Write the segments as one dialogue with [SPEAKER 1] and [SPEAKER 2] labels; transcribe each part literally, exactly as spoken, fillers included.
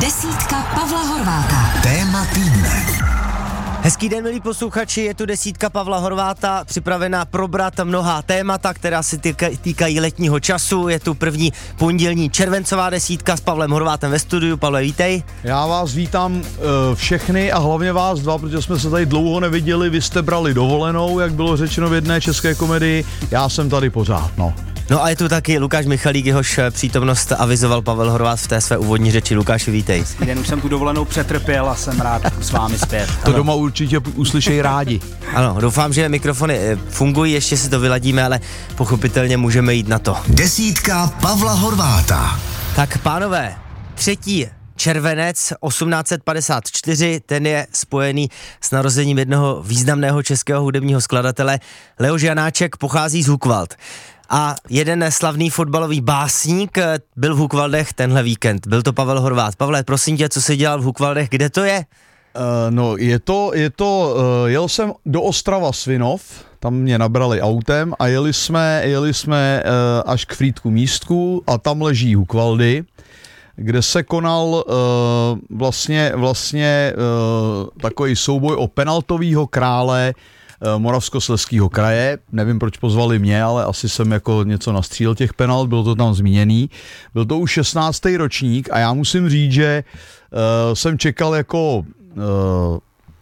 [SPEAKER 1] Desítka Pavla Horváta.
[SPEAKER 2] Téma týdne.
[SPEAKER 3] Hezký den, milí posluchači, je tu desítka Pavla Horváta, připravená probrat mnohá témata, která se týkají letního času. Je tu první pondělní červencová desítka s Pavlem Horvátem ve studiu. Pavle, vítej.
[SPEAKER 4] Já vás vítám uh, všechny a hlavně vás dva, protože jsme se tady dlouho neviděli, vy jste brali dovolenou, jak bylo řečeno v jedné české komedii, já jsem tady pořád, no.
[SPEAKER 3] No a je tu taky Lukáš Michalík, jehož přítomnost avizoval Pavel Horvát v té své úvodní řeči. Lukáši, vítej.
[SPEAKER 5] Hezký den, už jsem tu dovolenou přetrpěl a jsem rád s vámi zpět.
[SPEAKER 4] To ano. Doma určitě uslyšej rádi.
[SPEAKER 3] Ano, doufám, že mikrofony fungují, ještě si to vyladíme, ale pochopitelně můžeme jít na to.
[SPEAKER 2] Desítka Pavla Horváta.
[SPEAKER 3] Tak pánové, třetí červenec osmnáct padesát čtyři, ten je spojený s narozením jednoho významného českého hudebního skladatele. Leoš Janáček pochází z Hukvald. A jeden slavný fotbalový básník byl v Hukvaldech tenhle víkend. Byl to Pavel Horvát. Pavle, prosím tě, co jsi dělal v Hukvaldech, kde to je?
[SPEAKER 4] Uh, no, je to, je to, uh, jel jsem do Ostrava Svinov, tam mě nabrali autem a jeli jsme, jeli jsme uh, až k Frýdku Místku a tam leží Hukvaldy, kde se konal uh, vlastně, vlastně uh, takový souboj o penaltovýho krále Moravskoslezského kraje. Nevím, proč pozvali mě, ale asi jsem jako něco nastřílil těch penalt, bylo to tam zmíněný. Byl to už šestnáctý ročník a já musím říct, že uh, jsem čekal jako uh,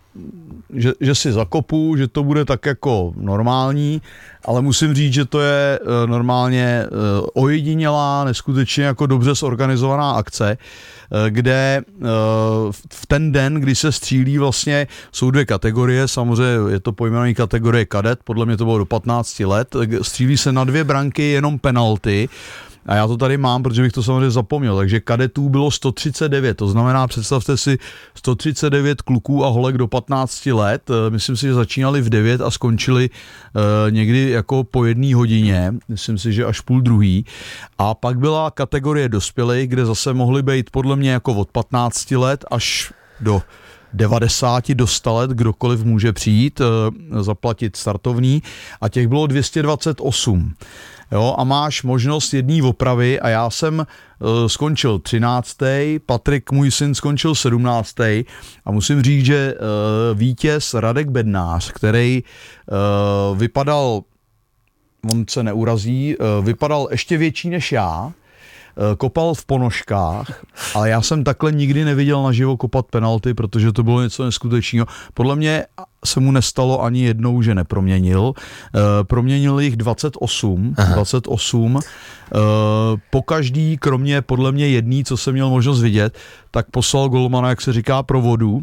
[SPEAKER 4] že, že si zakopu, že to bude tak jako normální, ale musím říct, že to je uh, normálně uh, ojedinělá, neskutečně jako dobře zorganizovaná akce, uh, kde uh, v ten den, kdy se střílí, vlastně jsou dvě kategorie, samozřejmě je to pojmenovaný kategorie kadet, podle mě to bylo do patnácti let, střílí se na dvě branky jenom penalty. A já to tady mám, protože bych to samozřejmě zapomněl. Takže kadetů bylo sto třicet devět, to znamená, představte si sto třicet devět kluků a holek do patnácti let. Myslím si, že začínali v devět a skončili uh, někdy jako po jedné hodině. Myslím si, že až půl druhý. A pak byla kategorie dospělých, kde zase mohly být podle mě jako od patnácti let až do devadesát do sta let, kdokoliv může přijít, uh, zaplatit startovní. A těch bylo dvě stě dvacet osm. Jo, a máš možnost jedné opravy a já jsem uh, skončil třináctý, Patrik, můj syn, skončil sedmnáctý a musím říct, že uh, vítěz Radek Bednář, který uh, vypadal, on se neurazí, uh, vypadal ještě větší než já, kopal v ponožkách, ale já jsem takhle nikdy neviděl naživo kopat penalty, protože to bylo něco neskutečného. Podle mě se mu nestalo ani jednou, že neproměnil. E, proměnil jich dvacet osm. Aha. dvacet osm. E, po každý, kromě podle mě jedný, co jsem měl možnost vidět, tak poslal golmana, jak se říká, pro vodu.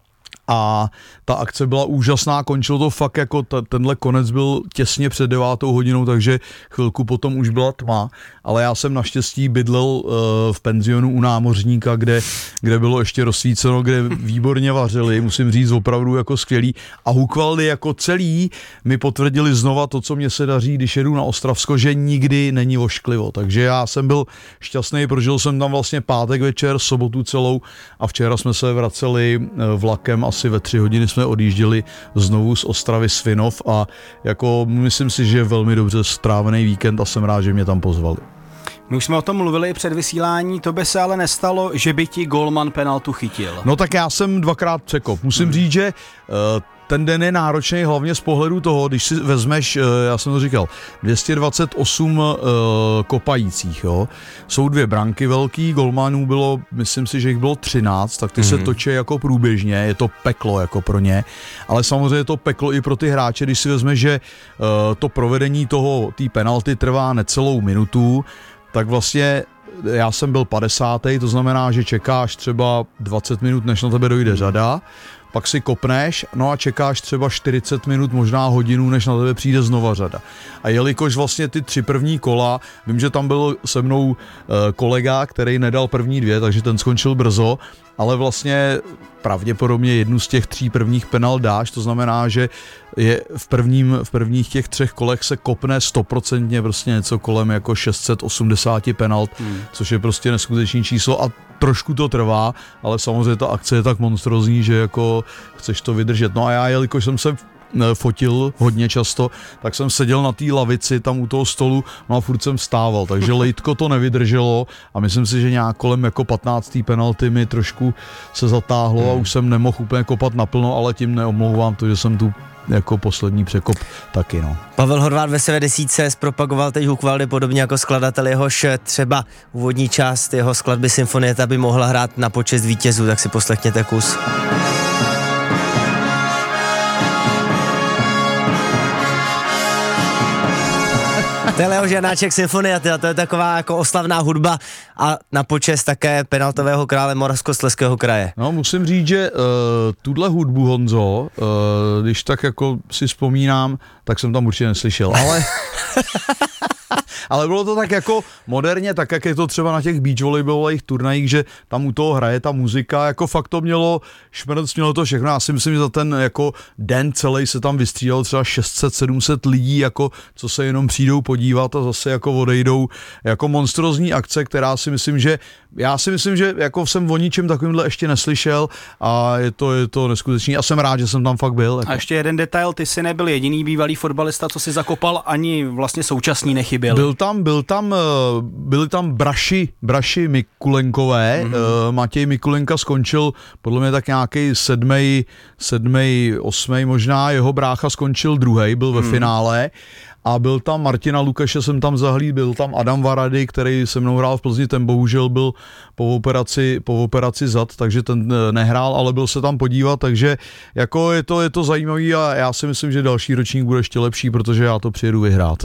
[SPEAKER 4] A ta akce byla úžasná, končilo to fakt jako t- tenhle konec byl těsně před devátou hodinou, takže chvilku potom už byla tma, ale já jsem naštěstí bydlel uh, v penzionu u námořníka, kde, kde bylo ještě rozsvíceno, kde výborně vařili, musím říct, opravdu jako skvělý. A Hukvaldy jako celý mi potvrdili znova to, co mě se daří, když jedu na Ostravsko, že nikdy není ošklivo. Takže já jsem byl šťastný, prožil jsem tam vlastně pátek večer, sobotu celou a včera jsme se vraceli vlakem asi ve tři hodiny jsme odjížděli znovu z Ostravy Svinov a jako myslím si, že je velmi dobře strávený víkend a jsem rád, že mě tam pozvali.
[SPEAKER 5] My už jsme o tom mluvili před vysílání, to by se ale nestalo, že by ti golman penaltu chytil.
[SPEAKER 4] No tak já jsem dvakrát překop. Musím hmm. říct, že uh, ten den je náročný hlavně z pohledu toho, když si vezmeš, já jsem to říkal, dvě stě dvacet osm uh, kopajících, jo. Jsou dvě branky velký, golmanů bylo, myslím si, že jich bylo třináct, tak ty mm-hmm. se točí jako průběžně, je to peklo jako pro ně, ale samozřejmě je to peklo i pro ty hráče, když si vezmeš, že uh, to provedení toho, té penalty trvá necelou minutu, tak vlastně já jsem byl padesátý, to znamená, že čekáš třeba dvacet minut, než na tebe dojde řada, pak si kopneš, no a čekáš třeba čtyřicet minut, možná hodinu, než na tebe přijde znova řada. A jelikož vlastně ty tři první kola, vím, že tam byl se mnou e, kolega, který nedal první dvě, takže ten skončil brzo, ale vlastně pravděpodobně jednu z těch tří prvních penalt dáš, to znamená, že je v, prvním, v prvních těch třech kolech se kopne stoprocentně prostě něco kolem jako šest set osmdesát penalt, hmm. což je prostě neskutečný číslo a trošku to trvá, ale samozřejmě ta akce je tak monstrozní, že jako chceš to vydržet. No a já, jelikož jsem se fotil hodně často, tak jsem seděl na té lavici tam u toho stolu, no a furt jsem vstával, takže lejtko to nevydrželo a myslím si, že nějak kolem jako patnáctý penalty mi trošku se zatáhlo hmm. a už jsem nemohl úplně kopat naplno, ale tím neomlouvám to, že jsem tu jako poslední překop taky, no.
[SPEAKER 3] Pavel Horváth ve své desítce zpropagoval teď Hukvaldy podobně jako skladatel, jehož třeba úvodní část jeho skladby Symfonieta by mohla hrát na počest vítězů, tak si poslechněte kus. To je Leoš Janáček Symfonieta, to je taková jako oslavná hudba a na počest také penaltového krále Moravskoslezského kraje.
[SPEAKER 4] No, musím říct, že uh, tuhle hudbu, Honzo, uh, když tak jako si vzpomínám, tak jsem tam určitě neslyšel, ale... Ale bylo to tak jako moderně, tak jak je to třeba na těch beach volejbalových turnajích, že tam u toho hraje ta muzika, jako fakt to mělo, šmrnc mělo to všechno. Já si myslím, že za ten jako den celý se tam vystřídalo třeba šest set sedm set lidí, jako co se jenom přijdou podívat a zase jako odejdou, jako monstrozní akce, která si myslím, že já si myslím, že jako jsem o ničem takovýmhle ještě neslyšel a je to, je to neskutečný a jsem rád, že jsem tam fakt byl. Jako.
[SPEAKER 5] A ještě jeden detail, ty jsi nebyl jediný bývalý fotbalista, co si zakopal, ani vlastně současný nechyběl.
[SPEAKER 4] Byl tam, byl tam, byli tam braši, braši Mikulenkové, mm-hmm. Matěj Mikulenka skončil podle mě tak nějaký sedmej, sedmej, osmej možná, jeho brácha skončil druhej, byl ve mm. finále. A byl tam Martina Lukeše, jsem tam zahlídl, byl tam Adam Varady, který se mnou hrál v Plzni, ten bohužel byl po operaci, po operaci zad, takže ten nehrál, ale byl se tam podívat, takže jako je to, je to zajímavý a já si myslím, že další ročník bude ještě lepší, protože já to přijedu vyhrát.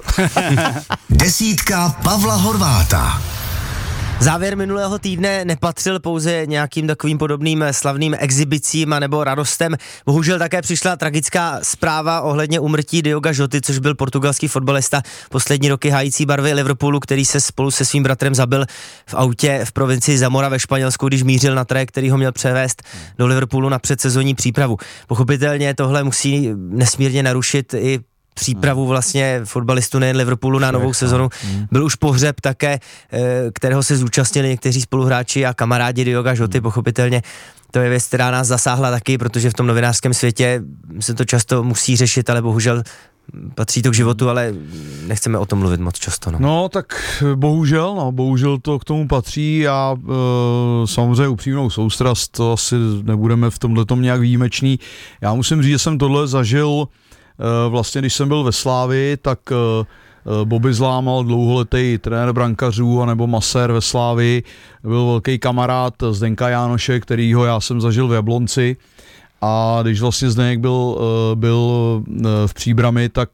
[SPEAKER 2] Desítka Pavla Horváta.
[SPEAKER 3] Závěr minulého týdne nepatřil pouze nějakým takovým podobným slavným exhibicím nebo radostem. Bohužel také přišla tragická zpráva ohledně úmrtí Dioga Joty, což byl portugalský fotbalista poslední roky hájící barvy Liverpoolu, který se spolu se svým bratrem zabil v autě v provincii Zamora ve Španělsku, když mířil na trajekt, který ho měl převést do Liverpoolu na předsezonní přípravu. Pochopitelně tohle musí nesmírně narušit i přípravu vlastně fotbalistů nejen Liverpoolu na novou sezonu. Byl už pohřeb také, kterého se zúčastnili někteří spoluhráči a kamarádi Dioga Joty, pochopitelně. To je věc, která nás zasáhla taky, protože v tom novinářském světě se to často musí řešit, ale bohužel patří to k životu, ale nechceme o tom mluvit moc často. No,
[SPEAKER 4] no tak bohužel, no, bohužel to k tomu patří a e, samozřejmě upřímnou soustrast, to asi nebudeme v tomhletom nějak výjimečný. Já musím říct, že jsem tohle zažil vlastně, když jsem byl ve Slávii, tak Bobby Zlámal, dlouholetý trenér brankařů anebo masér ve Slávii, byl velký kamarád Zdenka Jánoše, kterýho já jsem zažil v Jablonci a když vlastně Zdeněk byl, byl v Příbrami, tak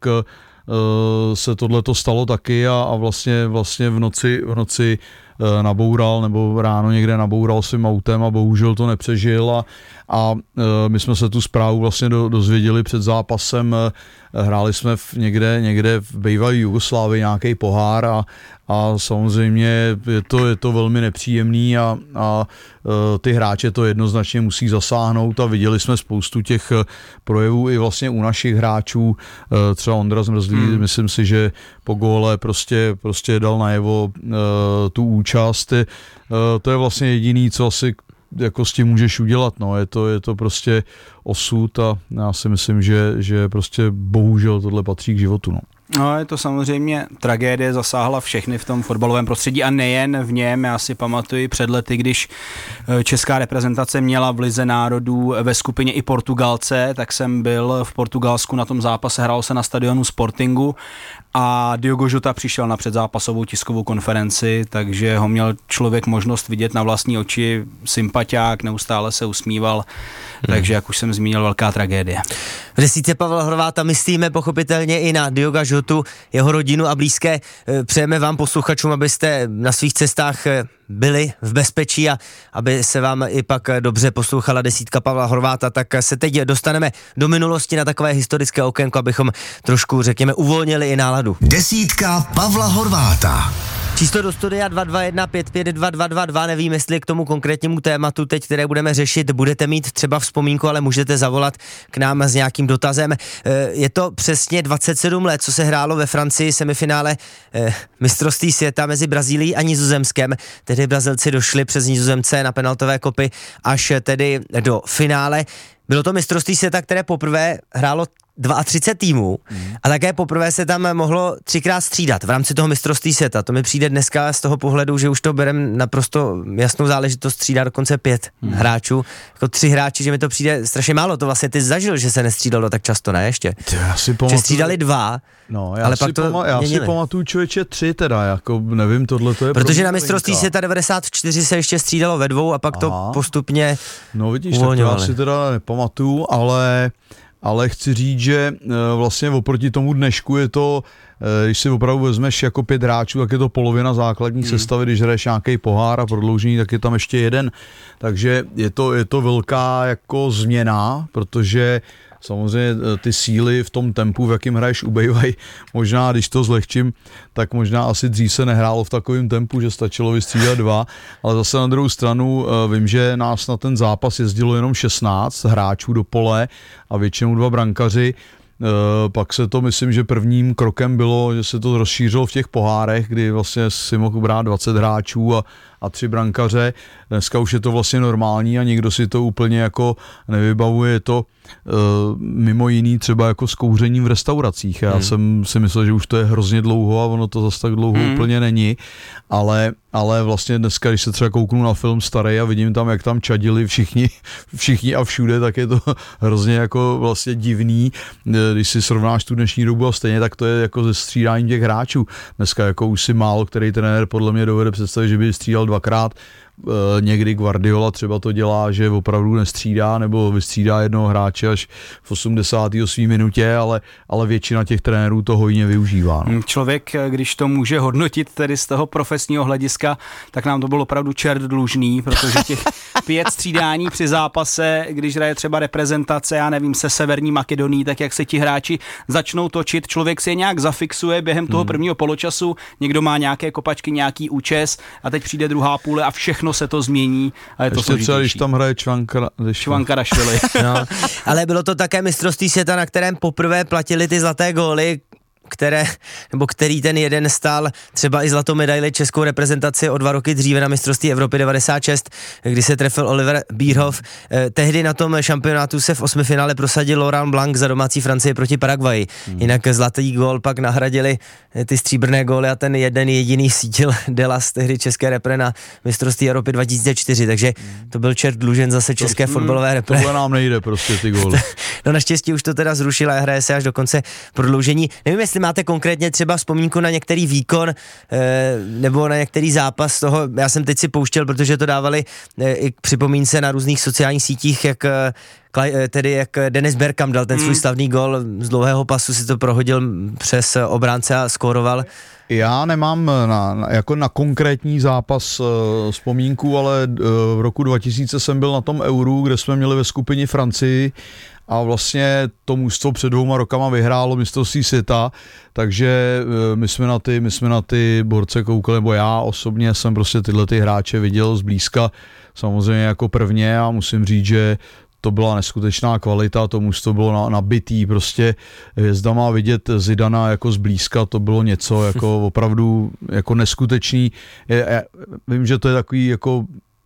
[SPEAKER 4] se tohleto stalo taky a, a vlastně, vlastně v noci, v noci naboural nebo ráno někde naboural svým autem a bohužel to nepřežil a, a my jsme se tu zprávu vlastně do, dozvěděli před zápasem, hráli jsme v někde, někde v bývalé Jugoslávii nějaký pohár a, a samozřejmě je to, je to velmi nepříjemný a, a ty hráče to jednoznačně musí zasáhnout a viděli jsme spoustu těch projevů i vlastně u našich hráčů, třeba Ondra Zmrzlý, hmm. myslím si, že po góle prostě, prostě dal najevo tu účast. To je vlastně jediný, co asi jako s tím můžeš udělat, no, je to, je to prostě osud a já si myslím, že, že prostě bohužel tohle patří k životu, no.
[SPEAKER 5] No, je to samozřejmě tragédie, zasáhla všechny v tom fotbalovém prostředí a nejen v něm. Já si pamatuji před lety, když česká reprezentace měla v Lize národů ve skupině i Portugalce, tak jsem byl v Portugalsku na tom zápase, hrál se na stadionu Sportingu a Diogo Jota přišel na předzápasovou tiskovou konferenci, takže ho měl člověk možnost vidět na vlastní oči, sympatiák, neustále se usmíval, hmm. takže jak už jsem zmínil, velká tragédie.
[SPEAKER 3] V desítce Pavla Horváta myslíme pochopitelně i na Dioga Jotu, jeho rodinu a blízké. Přejeme vám posluchačům, abyste na svých cestách byli v bezpečí a aby se vám i pak dobře poslouchala desítka Pavla Horváta, tak se teď dostaneme do minulosti na takové historické okénko, abychom trošku, řekněme, uvolnili i náladu.
[SPEAKER 2] Desítka Pavla Horváta.
[SPEAKER 3] Číslo do studia dva dva jedna pět pět dva dva dva dva, nevím, jestli k tomu konkrétnímu tématu teď, které budeme řešit, budete mít třeba vzpomínku, ale můžete zavolat k nám s nějakým dotazem. Je to přesně dvacet sedm let, co se hrálo ve Francii semifinále mistrovství světa mezi Brazílií a Nizozemskem. Tedy Brazilci došli přes Nizozemce na penaltové kopy až tedy do finále. Bylo to mistrovství světa, které poprvé hrálo třicet dva týmů hmm. a také poprvé se tam mohlo třikrát střídat v rámci toho mistrovství světa. To mi přijde dneska z toho pohledu, že už to berem naprosto jasnou záležitost, střídá dokonce pět hmm. hráčů. Jako tři hráči, že mi to přijde strašně málo. To vlastně ty zažil, že se nestřídalo tak často, ne ještě?
[SPEAKER 4] Já si pamatuju,
[SPEAKER 3] že střídali dva,
[SPEAKER 4] no, já
[SPEAKER 3] ale
[SPEAKER 4] si
[SPEAKER 3] pak to
[SPEAKER 4] pama- Já si pamatuju člověče tři teda, jako nevím, tohle to je.
[SPEAKER 3] Protože na mistrovství světa devadesát čtyři se ještě střídalo ve dvou a pak Aha. to postupně
[SPEAKER 4] No vidíš, tak to já si teda nepamatuju, ale, ale chci říct, že vlastně oproti tomu dnešku je to, když si opravdu vezmeš jako pět hráčů, tak je to polovina základní hmm. sestavy, když hraješ nějaký pohár a prodloužení, tak je tam ještě jeden. Takže je to, je to velká jako změna, protože samozřejmě ty síly v tom tempu, v jakým hraješ, ubejvají. Možná, když to zlehčím, tak možná asi dřív se nehrálo v takovém tempu, že stačilo vystřídat dva, ale zase na druhou stranu vím, že nás na ten zápas jezdilo jenom šestnáct hráčů do pole a většinou dva brankaři. Pak se to, myslím, že prvním krokem bylo, že se to rozšířilo v těch pohárech, kdy vlastně si mohl brát dvacet hráčů a, a tři brankaře. Dneska už je to vlastně normální a nikdo si to úplně jako nevybavuje. Je to uh, mimo jiný třeba jako s kouřením v restauracích. Já hmm. jsem si myslel, že už to je hrozně dlouho a ono to zase tak dlouho hmm. úplně není. Ale, ale vlastně dneska, když se třeba kouknu na film starý a vidím tam, jak tam čadili všichni, všichni a všude, tak je to hrozně jako vlastně divný. Když si srovnáš tu dnešní dobu a stejně, tak to je jako ze střídání těch hráčů. Dneska jako už si málo který trenér podle mě dovede představit, že by střídal dvakrát. Někdy Guardiola třeba to dělá, že opravdu nestřídá nebo vystřídá jednoho hráče až v osmdesáté osmé minutě, ale, ale většina těch trenérů to hojně využívá. No.
[SPEAKER 5] Člověk, když to může hodnotit tedy z toho profesního hlediska, tak nám to bylo opravdu čert dlužný, protože těch pět střídání při zápase, když hraje třeba reprezentace, já nevím, se Severní Makedonií, tak jak se ti hráči začnou točit, člověk si je nějak zafixuje během toho prvního poločasu, někdo má nějaké kopačky, nějaký účes a teď přijde druhá půle a všechno se to změní a je to
[SPEAKER 4] složitější. Třeba, když tam hraje
[SPEAKER 5] Čvankarašvili.
[SPEAKER 3] No, ale bylo to také mistrovství světa, na kterém poprvé platili ty zlaté góly, které, nebo který ten jeden stál třeba i zlatou medaili českou reprezentaci o dva roky dříve na mistrovství Evropy devadesát šest, kdy se trefil Oliver Bierhoff. Eh, tehdy na tom šampionátu se v osmifinále prosadil Laurent Blanc za domácí Francie proti Paraguayi. Hmm. Jinak zlatý gól pak nahradili ty stříbrné góly a ten jeden jediný sítil Delas, tehdy české repre na mistrovství Evropy dva tisíce čtyři, takže to byl čert dlužen zase české to, fotbalové repre.
[SPEAKER 4] Tohle nám nejde prostě ty góly.
[SPEAKER 3] No naštěstí už to teda zrušila a hraje se až do konce prodloužení. Nevím, jestli máte konkrétně třeba vzpomínku na některý výkon e, nebo na některý zápas toho, já jsem teď si pouštěl, protože to dávali e, i k připomínce na různých sociálních sítích, jak e, tedy jak Dennis Bergkamp dal ten svůj slavný gol z dlouhého pasu, si to prohodil přes obránce a skóroval.
[SPEAKER 4] Já nemám na, na, jako na konkrétní zápas uh, vzpomínku, ale uh, v roku dva tisíce jsem byl na tom Euru, kde jsme měli ve skupině Francii a vlastně to mužstvo před dvouma rokama vyhrálo mistrovství světa, takže uh, my jsme na ty, my jsme na ty borce koukali, nebo já osobně jsem prostě tyhle ty hráče viděl zblízka samozřejmě jako prvně a musím říct, že to byla neskutečná kvalita, to mužstvo bylo nabitý, prostě hvězdama vidět Zidana jako zblízka, to bylo něco jako opravdu jako neskutečný. Já vím, že to je takový jako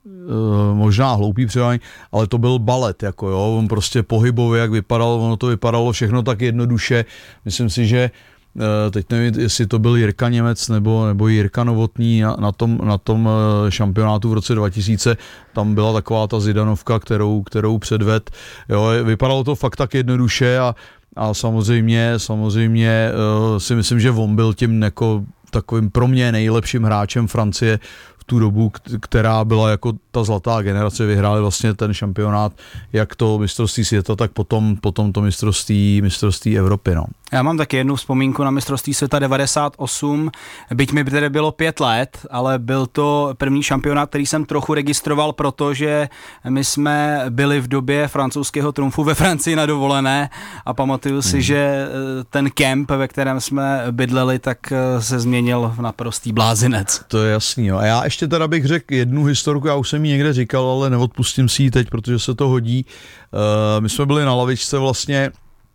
[SPEAKER 4] možná hloupý předání, ale to byl balet, jako jo, on prostě pohybově, jak vypadal, ono to vypadalo všechno tak jednoduše. Myslím si, že teď nevím, jestli to byl Jirka Němec nebo, nebo Jirka Novotný na, na, tom, na tom šampionátu v roce dva tisíce, tam byla taková ta Zidanovka, kterou, kterou předved. Jo, vypadalo to fakt tak jednoduše a, a samozřejmě, samozřejmě uh, si myslím, že on byl tím jako takovým pro mě nejlepším hráčem Francie v tu dobu, která byla jako ta zlatá generace, vyhráli vlastně ten šampionát, jak to mistrovství světa, tak potom, potom to mistrovství, mistrovství Evropy. No.
[SPEAKER 5] Já mám taky jednu vzpomínku na mistrovství světa devadesát osm, byť mi tedy bylo pět let, ale byl to první šampionát, který jsem trochu registroval, protože my jsme byli v době francouzského trumfu ve Francii na dovolené a pamatuju si, hmm. že ten kemp, ve kterém jsme bydleli, tak se změnil v naprostý blázinec.
[SPEAKER 4] To je jasný, jo. A já ještě teda bych řekl jednu historku, já už jsem ji někde říkal, ale neodpustím si ji teď, protože se to hodí. Uh, my jsme byli na lavičce vlastně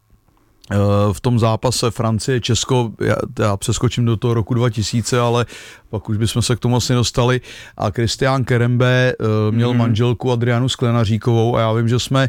[SPEAKER 4] v tom zápase Francie, Česko, já, já přeskočím do toho roku dva tisíce, ale pak už bychom se k tomu asi dostali a Christian Kerembe uh, měl hmm. manželku Adrianu Sklenaříkovou a já vím, že jsme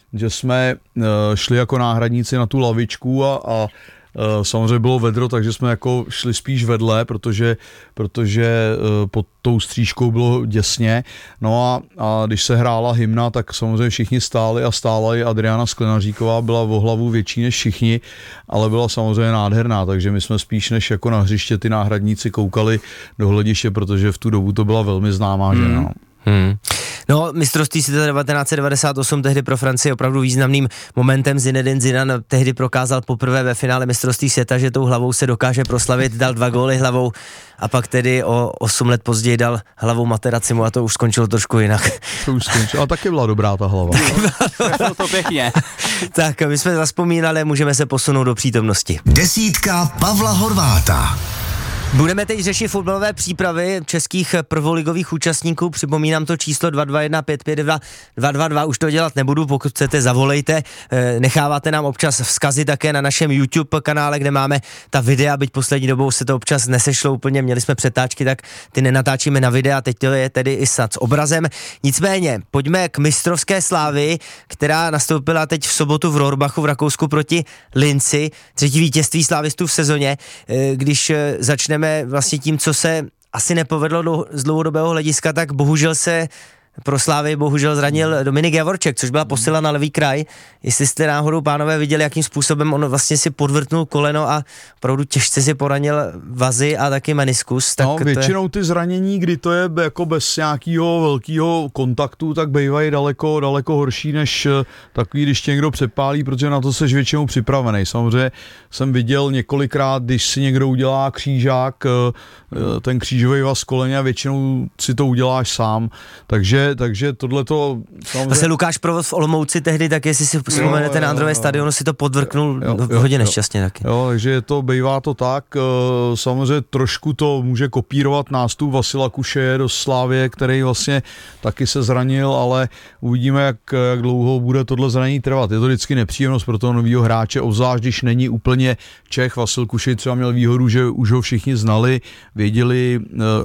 [SPEAKER 4] že jsme uh, šli jako náhradníci na tu lavičku a, a Uh, samozřejmě bylo vedro, takže jsme jako šli spíš vedle, protože, protože uh, pod tou střížkou bylo děsně. No a, a když se hrála hymna, tak samozřejmě všichni stáli a stála i Adriana Sklenaříková, byla o hlavu větší než všichni, ale byla samozřejmě nádherná, takže my jsme spíš než jako na hřiště ty náhradníci koukali do hlediště, protože v tu dobu to byla velmi známá žena. Hmm.
[SPEAKER 3] Hmm. No, mistrovství světa devatenáct set devadesát osm tehdy pro Francii opravdu významným momentem. Zinedine Zidane tehdy prokázal poprvé ve finále mistrovství světa, že tou hlavou se dokáže proslavit, dal dva góly hlavou a pak tedy o osm let později dal hlavou Materazzimu a to už skončilo trošku jinak.
[SPEAKER 4] To už skončilo, a taky byla dobrá ta hlava.
[SPEAKER 5] Bylo to pěkně.
[SPEAKER 3] Tak, my jsme zaspomínali, můžeme se posunout do přítomnosti.
[SPEAKER 2] Desítka Pavla Horváta.
[SPEAKER 3] Budeme teď řešit fotbalové přípravy českých prvoligových účastníků. Připomínám to číslo dva dva jedna pět pět dva dva dva dva. Už to dělat nebudu, pokud chcete, zavolejte. Necháváte nám občas vzkazy také na našem YouTube kanále, kde máme ta videa, byť poslední dobou se to občas nesešlo úplně, měli jsme přetáčky, tak ty nenatáčíme na videa, teď to je tedy i snad s obrazem. Nicméně, pojďme k mistrovské slávy, která nastoupila teď v sobotu v Rohrbachu v Rakousku proti Linci. Třetí vítězství slávistů v sezóně. Když začneme vlastně tím, co se asi nepovedlo do, z dlouhodobého hlediska, tak bohužel se pro Slávy bohužel zranil Dominik Javorček, což byla posila na levý kraj. Jestli jste náhodou, pánové, viděli, jakým způsobem on vlastně si podvrtnul koleno a opravdu těžce si poranil vazy a taky meniskus. Tak
[SPEAKER 4] no, většinou
[SPEAKER 3] je...
[SPEAKER 4] ty zranění, kdy to je jako bez nějakého velkého kontaktu, tak bývají daleko, daleko horší než takový, když tě někdo přepálí, protože na to seš většinou připravený. Samozřejmě jsem viděl několikrát, když si někdo udělá křížák, ten křížový vaz koleně, a většinou si to uděláš sám. Takže takže tohleto... Samozřejmě...
[SPEAKER 3] Vlastně Lukáš Provod v Olomouci tehdy, tak jestli si vzpomenete na Andrové stadionu, si to podvrknul jo, jo, hodně nešťastně taky.
[SPEAKER 4] Jo, takže je to, bývá to tak, samozřejmě trošku to může kopírovat nástup Vasila Kušeje do Slávie, který vlastně taky se zranil, ale uvidíme, jak, jak dlouho bude tohle zranění trvat. Je to vždycky nepříjemnost pro toho nového hráče, obzvlášť když není úplně Čech. Vasil Kušej třeba měl výhodu, že už ho všichni znali, věděli,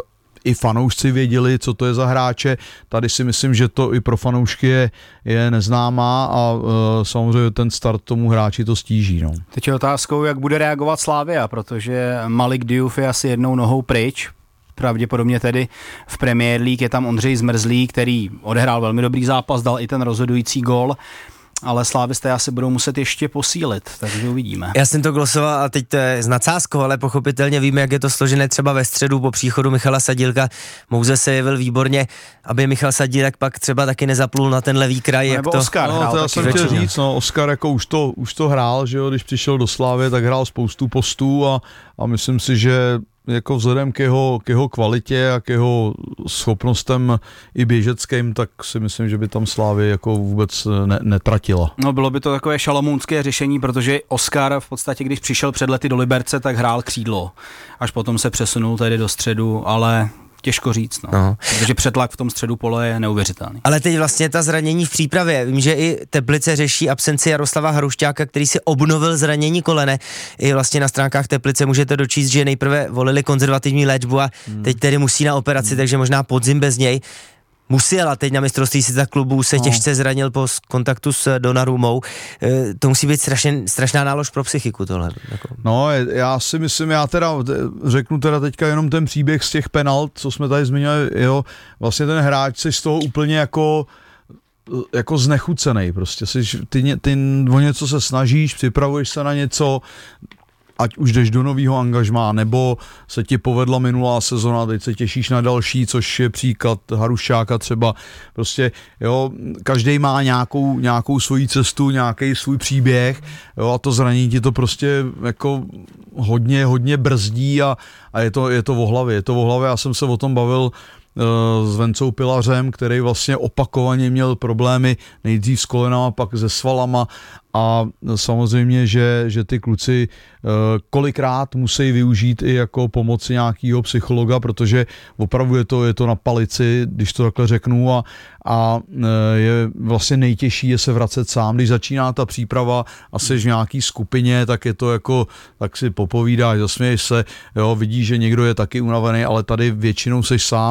[SPEAKER 4] i fanoušci věděli, co to je za hráče. Tady si myslím, že to i pro fanoušky je, je neznámá a uh, samozřejmě ten start tomu hráči to stíží. No.
[SPEAKER 5] Teď je otázkou, jak bude reagovat Slavia, protože Malik Diouf je asi jednou nohou pryč. Pravděpodobně tedy v Premier League je tam Ondřej Zmrzlý, který odehrál velmi dobrý zápas, dal i ten rozhodující gól. Ale slávisté asi budou muset ještě posílit, takže uvidíme.
[SPEAKER 3] Já jsem to glosoval a teď to je s nadsázkou, ale pochopitelně víme, jak je to složené třeba ve středu po příchodu Michala Sadílka. Mouze se jevil výborně, aby Michal Sadílek pak třeba taky nezaplul na ten levý kraj.
[SPEAKER 5] No,
[SPEAKER 3] jak
[SPEAKER 5] nebo
[SPEAKER 3] to...
[SPEAKER 5] Oskar
[SPEAKER 4] no,
[SPEAKER 5] hrál
[SPEAKER 4] to já
[SPEAKER 5] taky
[SPEAKER 4] jsem chtěl říct, no, Oskar jako už to, už to hrál, že jo, když přišel do Slávy, tak hrál spoustu postů a, a myslím si, že jako vzhledem k jeho, k jeho kvalitě a k jeho schopnostem i běžeckým, tak si myslím, že by tam Slávy jako vůbec ne, netratila.
[SPEAKER 5] No, bylo by to takové šalamounské řešení, protože Oskar v podstatě, když přišel před lety do Liberce, tak hrál křídlo. Až potom se přesunul tedy do středu, ale těžko říct, no. no. Protože přetlak v tom středu pole je neuvěřitelný.
[SPEAKER 3] Ale teď vlastně ta zranění v přípravě, vím, že i Teplice řeší absenci Jaroslava Harušťáka, který si obnovil zranění kolene. I vlastně na stránkách Teplice můžete dočíst, že nejprve volili konzervativní léčbu a hmm. teď tedy musí na operaci, hmm. takže možná podzim bez něj. Musel a teď na mistrovství světa klubů se no. těžce zranil po kontaktu s Donnarummou. E, to musí být strašně, strašná nálož pro psychiku tohle. Jako.
[SPEAKER 4] No, já si myslím, já teda řeknu teda teďka jenom ten příběh z těch penalt, co jsme tady zmínili, jo, vlastně ten hráč se z toho úplně jako jako znechucenej, prostě jsi, ty, ty o něco se snažíš, připravuješ se na něco, ať už jdeš do nového angažmá, nebo se ti povedla minulá sezona, teď se těšíš na další, což je příklad Haruščáka třeba. Prostě, jo, každý má nějakou, nějakou svoji cestu, nějaký svůj příběh, jo, a to zranění ti to prostě jako hodně, hodně brzdí a, a je to, je to o hlavě, je to o hlavě. Já jsem se o tom bavil s Vencou Pilařem, který vlastně opakovaně měl problémy nejdřív s kolenama, pak se svalama a samozřejmě, že, že ty kluci kolikrát musí využít i jako pomoci nějakého psychologa, protože opravdu je to, je to na palici, když to takhle řeknu a, a je vlastně nejtěžší je se vracet sám, když začíná ta příprava a seš v nějaký skupině, tak je to jako, tak si popovídáš, zasměješ se, jo, vidíš, že někdo je taky unavený, ale tady většinou seš sám,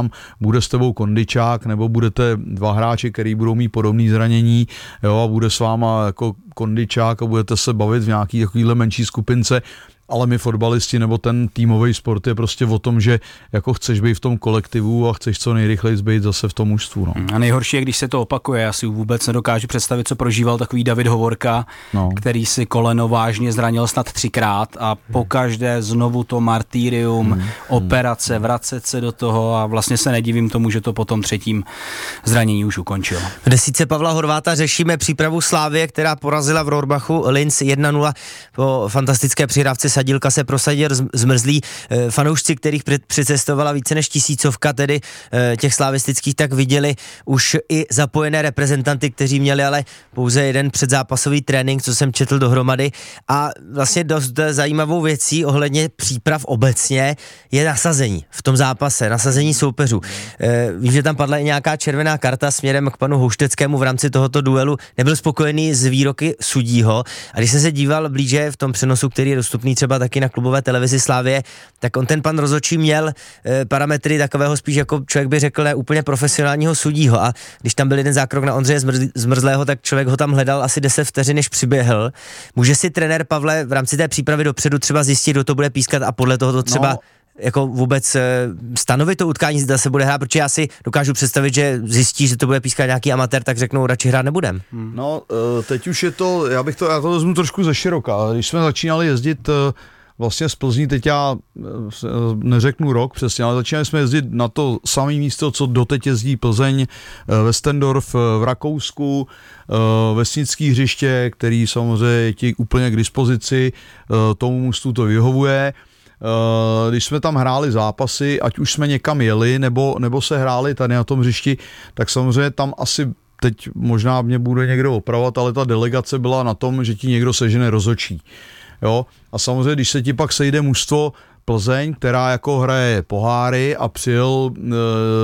[SPEAKER 4] bude s tebou kondičák, nebo budete dva hráči, který budou mít podobné zranění, jo, a bude s váma jako kondičák a budete se bavit v nějaký takovýhle menší skupince, ale my fotbalisti nebo ten týmový sport je prostě o tom, že jako chceš být v tom kolektivu a chceš co nejrychleji být zase v tom mužstvu. No.
[SPEAKER 5] A nejhorší je, když se to opakuje. Já si vůbec nedokážu představit, co prožíval takový David Hovorka, no. který si koleno vážně zranil snad třikrát a pokaždé znovu to martýrium, hmm. operace, vracet se do toho a vlastně se nedivím tomu, že to po tom třetím zranění už ukončil.
[SPEAKER 3] V desítce Pavla Horváta řešíme přípravu Slávie, která porazila v Rohrbachu Linz jedna nula po fantastické přihrávce Sadílka se prosadil zmrzlí fanoušci, kterých přicestovala více než tisícovka, tedy těch slavistických, tak viděli už i zapojené reprezentanty, kteří měli ale pouze jeden předzápasový trénink, co jsem četl dohromady. A vlastně dost zajímavou věcí ohledně příprav obecně je nasazení v tom zápase, nasazení soupeřů. Vím, že tam padla i nějaká červená karta směrem k panu Houšteckému v rámci tohoto duelu. Nebyl spokojený s výroky sudího a když jsem se díval blíže v tom přenosu, který je dostupný třeba taky na klubové televizi Slávie, tak on ten pan rozhodčí měl e, parametry takového spíš jako člověk by řekl ne úplně profesionálního sudího a když tam byl jeden zákrok na Ondřeje Zmrzl, Zmrzlého, tak člověk ho tam hledal asi deset vteřin, než přiběhl. Může si trenér Pavle v rámci té přípravy dopředu třeba zjistit, kdo to bude pískat a podle toho to třeba no. jako vůbec stanovit to utkání, zda se bude hrát, protože já si dokážu představit, že zjistí, že to bude pískat nějaký amatér, tak řeknou, radši hrát nebudem.
[SPEAKER 4] Hmm. No, teď už je to, já bych to, já to vezmu trošku ze široka. Když jsme začínali jezdit vlastně z Plzní, teď já neřeknu rok přesně, ale začínali jsme jezdit na to samé místo, co doteď jezdí Plzeň, Westendorf v Rakousku, vesnický hřiště, který samozřejmě je ti úplně k dispozici, tomu mužstvu to vyhovuje. Když jsme tam hráli zápasy, ať už jsme někam jeli, nebo, nebo se hráli tady na tom hřišti, tak samozřejmě tam asi teď možná mě bude někdo opravovat, ale ta delegace byla na tom, že ti někdo sežene rozhodčí. Jo? A samozřejmě, když se ti pak sejde mužstvo Plzeň, která jako hraje poháry a přijel, e,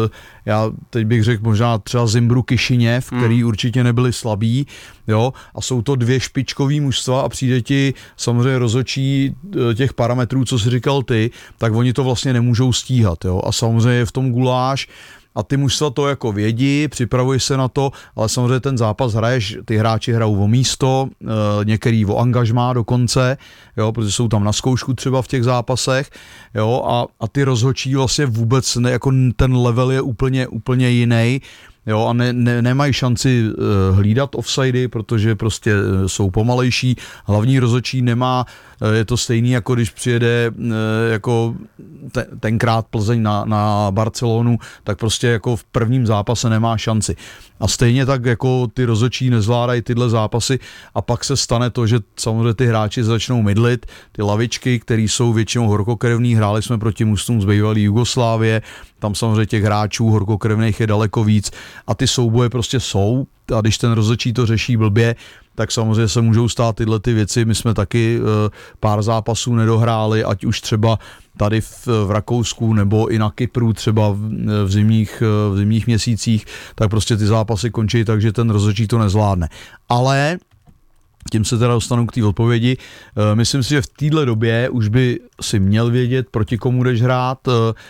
[SPEAKER 4] já teď bych řekl možná třeba Zimbru Kišiněv, který hmm. určitě nebyli slabí, jo, a jsou to dvě špičkový mužstva a přijde ti samozřejmě rozhodčí těch parametrů, co jsi říkal ty, tak oni to vlastně nemůžou stíhat, jo, a samozřejmě je v tom guláš. A ty mužstva to jako vědí, připravují se na to, ale samozřejmě ten zápas hraješ, ty hráči hrajou o místo, e, některý o angažmá dokonce, jo, protože jsou tam na zkoušku třeba v těch zápasech, jo, a, a ty rozhodčí vlastně vůbec, ne, jako ten level je úplně, úplně jiný. Jo, a ne, ne, nemají šanci uh, hlídat offsidy, protože prostě uh, jsou pomalejší. Hlavní rozhodčí nemá, uh, je to stejný, jako když přijede uh, jako te, tenkrát Plzeň na, na Barcelonu, tak prostě jako v prvním zápase nemá šanci. A stejně tak jako ty rozhodčí nezvládají tyhle zápasy a pak se stane to, že samozřejmě ty hráči začnou mydlit, ty lavičky, které jsou většinou horkokrevný, hráli jsme proti mužstvům z bývalé Jugoslávie, tam samozřejmě těch hráčů horkokrevných je daleko víc a ty souboje prostě jsou a když ten rozhodčí to řeší blbě, tak samozřejmě se můžou stát tyhle ty věci. My jsme taky e, pár zápasů nedohráli, ať už třeba tady v, v Rakousku nebo i na Kypru třeba v, v, zimních, v zimních měsících, tak prostě ty zápasy končí tak, že ten rozhodčí to nezvládne. Ale tím se teda dostanu k té odpovědi. Myslím si, že v téhle době už by si měl vědět, proti komu jdeš hrát,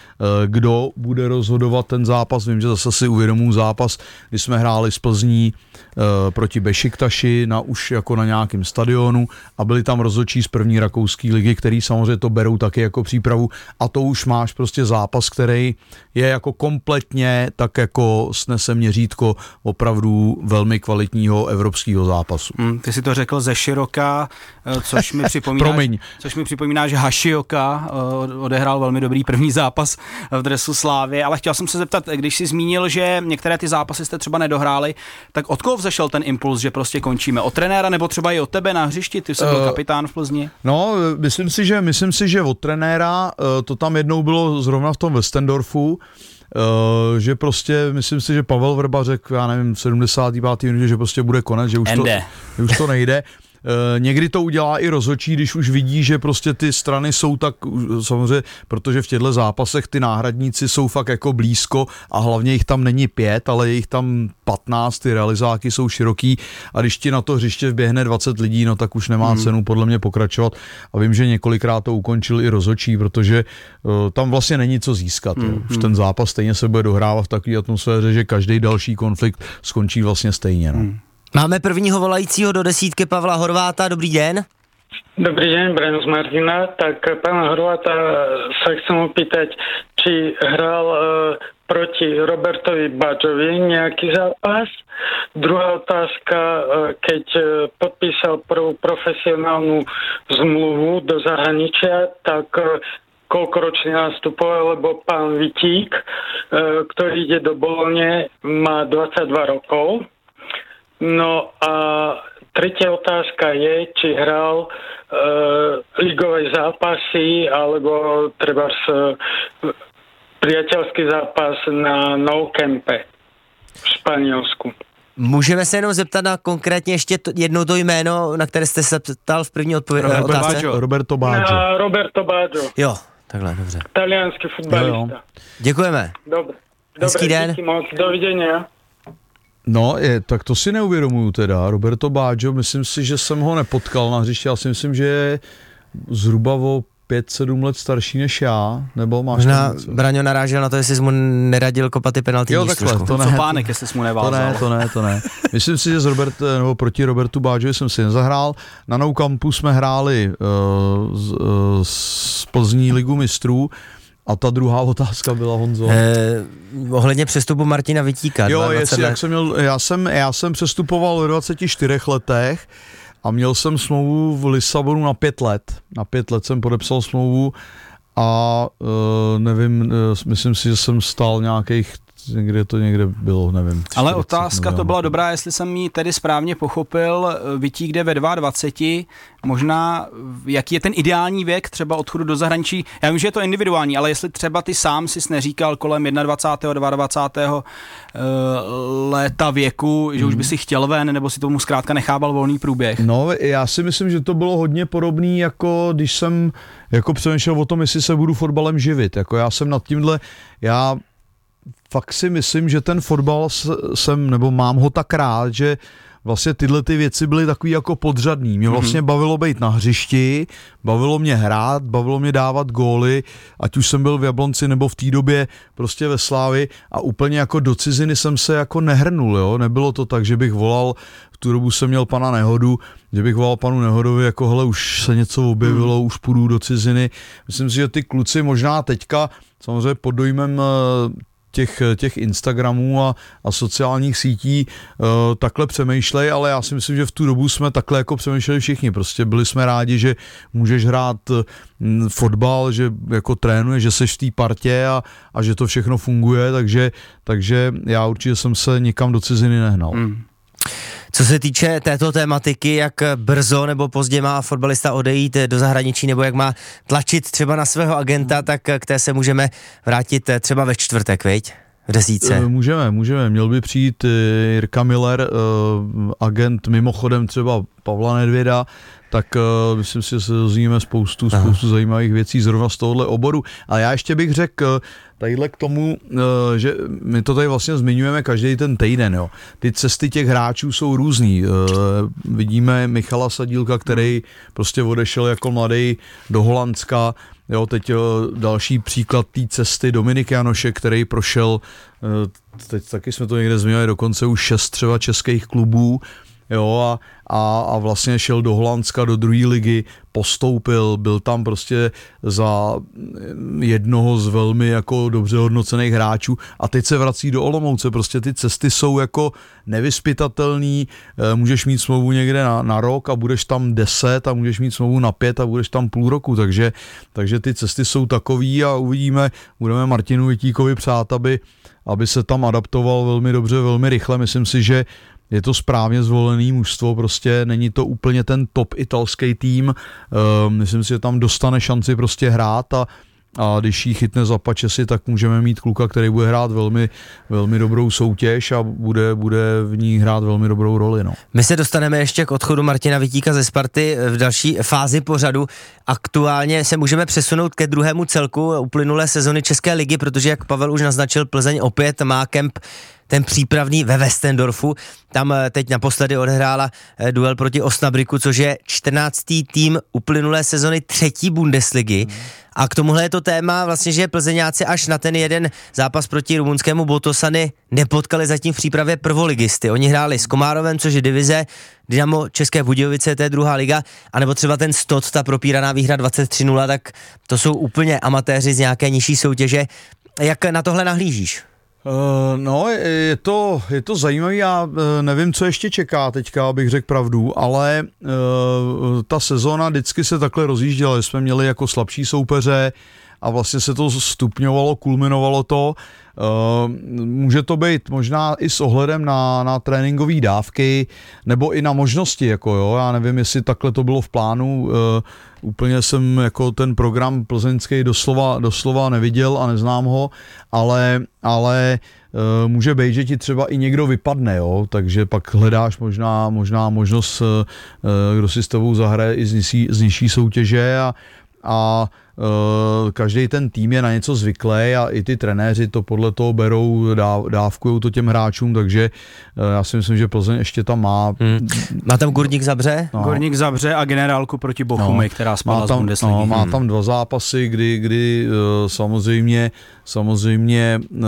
[SPEAKER 4] kdo bude rozhodovat ten zápas. Vím, že zase si uvědomuji zápas, kdy jsme hráli z Plzní proti Bešiktaši na, už jako na nějakém stadionu a byli tam rozhodčí z první rakouské ligy, který samozřejmě to berou taky jako přípravu a to už máš prostě zápas, který je jako kompletně tak jako snese měřítko opravdu velmi kvalitního evropského zápasu.
[SPEAKER 5] Hmm, ty si to řekl ze široka, což mi připomíná, což mi připomíná, že Hašioka odehrál velmi dobrý první zápas v dresu Slávy, ale chtěl jsem se zeptat, když jsi zmínil, že některé ty zápasy jste třeba nedohráli, tak od koho vzešel ten impuls, že prostě končíme? Od trenéra nebo třeba i od tebe na hřišti? Ty jsi byl kapitán v Plzni.
[SPEAKER 4] No, myslím si, že myslím si, že od trenéra, to tam jednou bylo zrovna v tom Westendorfu, Uh, že prostě, myslím si, že Pavel Vrba řekl, já nevím, v sedmdesátém pátém minutě, že prostě bude konec, že už to, že už to nejde. e, někdy to udělá i rozhodčí, když už vidí, že prostě ty strany jsou tak, samozřejmě, protože v těchto zápasech ty náhradníci jsou fakt jako blízko a hlavně jich tam není pět, ale je jich tam patnáct, ty realizáky jsou široký a když ti na to hřiště vběhne dvacet lidí, no tak už nemá hmm. cenu podle mě pokračovat a vím, že několikrát to ukončil i rozhodčí, protože uh, tam vlastně není co získat. Hmm. Už ten zápas stejně se bude dohrávat v takové atmosféře, že každý další konflikt skončí vlastně stejně. No. Hmm.
[SPEAKER 3] Máme prvního volajícího do desítky Pavla Horváta. Dobrý den.
[SPEAKER 6] Dobrý deň, Breno z Martina. Tak pána Horváta sa chcem opýtať, či hral uh, proti Robertovi Badžovi nejaký zápas. Druhá otázka, uh, keď uh, podpísal prvú profesionálnu zmluvu do zahraničia, tak uh, koľkoročne nastupoval, lebo pán Vitík, uh, ktorý ide do Bolone, má dvadsaťdva rokov. No a tretia otázka je, či hral e, ligové zápasy alebo treba s priateľský zápas na Nou Campe v Španělsku.
[SPEAKER 3] Můžeme se jenom zeptat na konkrétně ještě to, jedno to jméno, na které jste se ptal v první odpovědi.
[SPEAKER 4] otázce? Roberto Baggio.
[SPEAKER 6] Na Roberto Baggio.
[SPEAKER 3] Jo, takhle, dobře.
[SPEAKER 6] Talianský futbalista.
[SPEAKER 3] Děkujeme.
[SPEAKER 6] Dobre.
[SPEAKER 3] Hezký
[SPEAKER 6] Dobre,
[SPEAKER 3] den.
[SPEAKER 6] díky moc. Dovidenia.
[SPEAKER 4] No, je, tak to si neuvědomuju teda. Roberto Baggio, myslím si, že jsem ho nepotkal na hřišti, já si myslím, že je zhruba o pět sedm let starší než já, nebo máš
[SPEAKER 3] Možná Braňo narážel na to, jestli jsi mu neradil kopat ty penalty.
[SPEAKER 4] Jo, takhle, to ne.
[SPEAKER 5] Co pánek, jestli jsi mu nevázal.
[SPEAKER 4] To ne, to ne, to ne. Myslím si, že z Robert, nebo proti Robertu Baggiovi jsem si nezahrál. Na Nou Campu jsme hráli uh, z, uh, z Plzní ligu mistrů. A ta druhá otázka byla, Honzo.
[SPEAKER 3] Eh, ohledně přestupu Martina Vitíka.
[SPEAKER 4] Jo, jestli, jak jsem měl, já jsem, já jsem přestupoval ve dvaceti čtyřech letech a měl jsem smlouvu v Lisabonu na pět let. Na pět let jsem podepsal smlouvu a uh, nevím, uh, myslím si, že jsem stál nějakých, někde to někde bylo, nevím.
[SPEAKER 5] Ale otázka to byla dobrá, jestli jsem ji tedy správně pochopil, Vitík jde ve dvaceti dvou, možná jaký je ten ideální věk třeba odchodu do zahraničí, já vím, že je to individuální, ale jestli třeba ty sám jsi neříkal kolem dvacátého prvního, dvacátého druhého léta věku, že mm. už by si chtěl ven, nebo si tomu zkrátka nechával volný průběh.
[SPEAKER 4] No, já si myslím, že to bylo hodně podobný, jako když jsem jako přemýšlel o tom, jestli se budu fotbalem živit, jako já jsem nad tímhle, já fakt si myslím, že ten fotbal jsem, nebo mám ho tak rád, že vlastně tyhle ty věci byly takový jako podřadný. Mě vlastně bavilo být na hřišti, bavilo mě hrát, bavilo mě dávat góly, ať už jsem byl v Jablonci nebo v té době prostě ve Slávi a úplně jako do ciziny jsem se jako nehrnul, jo. Nebylo to tak, že bych volal, v tu dobu jsem měl pana Nehodu, že bych volal panu Nehodovi, jako hele, už se něco objevilo, hmm. už půjdu do ciziny. Myslím si, že ty kluci možná teďka, samozřejmě pod dojmem těch, těch Instagramů a, a sociálních sítí uh, takhle přemýšlej, ale já si myslím, že v tu dobu jsme takhle jako přemýšleli všichni. Prostě byli jsme rádi, že můžeš hrát m, fotbal, že jako trénuješ, že seš v té partě a, a že to všechno funguje, takže, takže já určitě jsem se nikam do ciziny nehnal. Hmm.
[SPEAKER 3] Co se týče této tématiky, jak brzo nebo pozdě má fotbalista odejít do zahraničí, nebo jak má tlačit třeba na svého agenta, tak k té se můžeme vrátit třeba ve čtvrtek, viď? V desítce.
[SPEAKER 4] Můžeme, můžeme. Měl by přijít Jirka Miller, agent mimochodem třeba Pavla Nedvěda, tak uh, myslím si, že se dozvíme spoustu, spoustu zajímavých věcí zrovna z tohohle oboru. A já ještě bych řekl tadyhle k tomu, uh, že my to tady vlastně zmiňujeme každý ten týden. Jo. Ty cesty těch hráčů jsou různý. Uh, vidíme Michala Sadílka, který prostě odešel jako mladý do Holandska. Jo, teď uh, další příklad té cesty Dominik Janošek, který prošel, uh, teď taky jsme to někde zmiňovali, dokonce už šest třeba českých klubů. Jo, a, a, a vlastně šel do Holandska, do druhé ligy, postoupil, byl tam prostě za jednoho z velmi jako dobře hodnocených hráčů a teď se vrací do Olomouce, prostě ty cesty jsou jako nevyzpytatelný, můžeš mít smlouvu někde na, na rok a budeš tam deset a můžeš mít smlouvu na pět a budeš tam půl roku, takže, takže ty cesty jsou takový a uvidíme, budeme Martinu Vitíkovi přát, aby, aby se tam adaptoval velmi dobře, velmi rychle, myslím si, že je to správně zvolený mužstvo, prostě není to úplně ten top italský tým, uh, myslím si, že tam dostane šanci prostě hrát a, a když jí chytne za pačesy, tak můžeme mít kluka, který bude hrát velmi, velmi dobrou soutěž a bude, bude v ní hrát velmi dobrou roli. No.
[SPEAKER 3] My se dostaneme ještě k odchodu Martina Vitíka ze Sparty v další fázi pořadu. Aktuálně se můžeme přesunout ke druhému celku uplynulé sezony České ligy, protože jak Pavel už naznačil, Plzeň opět má kemp ten přípravný ve Westendorfu. Tam teď naposledy odehrála duel proti Osnabriku, což je čtrnáctý tým uplynulé sezony třetí Bundesligy. Hmm. A k tomuhle je to téma vlastně, že Plzeňáci až na ten jeden zápas proti rumunskému Botosany nepotkali zatím v přípravě prvoligisty. Oni hráli s Komárovem, což je divize, Dynamo České Budějovice, to je druhá liga, anebo třeba ten Stot, ta propíraná výhra dvacet tři nula, tak to jsou úplně amatéři z nějaké nižší soutěže. Jak na tohle nahlížíš?
[SPEAKER 4] Uh, no, je to, je to zajímavé, já uh, nevím, co ještě čeká teďka, abych řekl pravdu, ale uh, ta sezóna vždycky se takhle rozjížděla, jsme měli jako slabší soupeře a vlastně se to stupňovalo, kulminovalo to. Uh, může to být možná i s ohledem na, na tréninkové dávky, nebo i na možnosti, jako jo, já nevím, jestli takhle to bylo v plánu, uh, úplně jsem jako ten program plzeňský doslova, doslova neviděl a neznám ho, ale, ale uh, může být, že ti třeba i někdo vypadne, jo, takže pak hledáš možná, možná možnost, uh, kdo si s tebou zahraje i z nižší, z nižší soutěže a, a Uh, každý ten tým je na něco zvyklý a i ty trenéři to podle toho berou, dáv, dávkujou to těm hráčům, takže uh, já si myslím, že Plzeň ještě tam má.
[SPEAKER 3] Hmm. Má tam Górnik Zabře?
[SPEAKER 5] No. Górnik Zabře a generálku proti Bochumy, no, která spadla z Bundesligy.
[SPEAKER 4] No, má tam dva zápasy, kdy, kdy uh, samozřejmě, samozřejmě uh,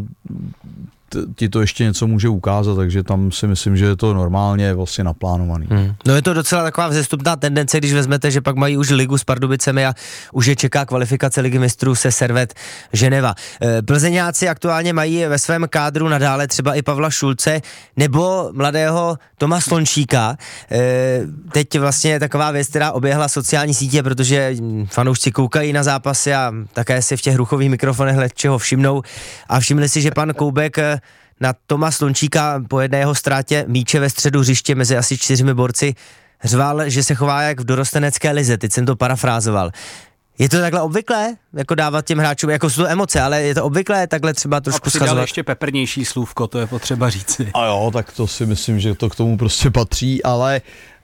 [SPEAKER 4] ti to ještě něco může ukázat, takže tam si myslím, že je to normálně vlastně naplánovaný. Hmm.
[SPEAKER 3] No je to docela taková vzestupná tendence, když vezmete, že pak mají už ligu s Pardubicemi a už je čeká kvalifikace ligy mistrů se Servet Ženeva. Plzeňáci aktuálně mají ve svém kádru nadále třeba i Pavla Šulce nebo mladého Toma Slončíka. Teď vlastně je taková věc, která oběhla sociální sítě, protože fanoušci koukají na zápasy a také si v těch ruchových mikrofonech let čeho všimnou a všimli si, že pan Koubek na Toma Slončíka po jedné jeho ztrátě míče ve středu hřiště mezi asi čtyřmi borci řval, že se chová jak v dorostenecké lize, teď jsem to parafrázoval. Je to takhle obvyklé, jako dávat těm hráčům, jako jsou to emoce, ale je to obvyklé takhle třeba trošku schazovat? A přidal
[SPEAKER 5] ještě peprnější slůvko, to je potřeba říci.
[SPEAKER 4] A jo, tak to si myslím, že to k tomu prostě patří, ale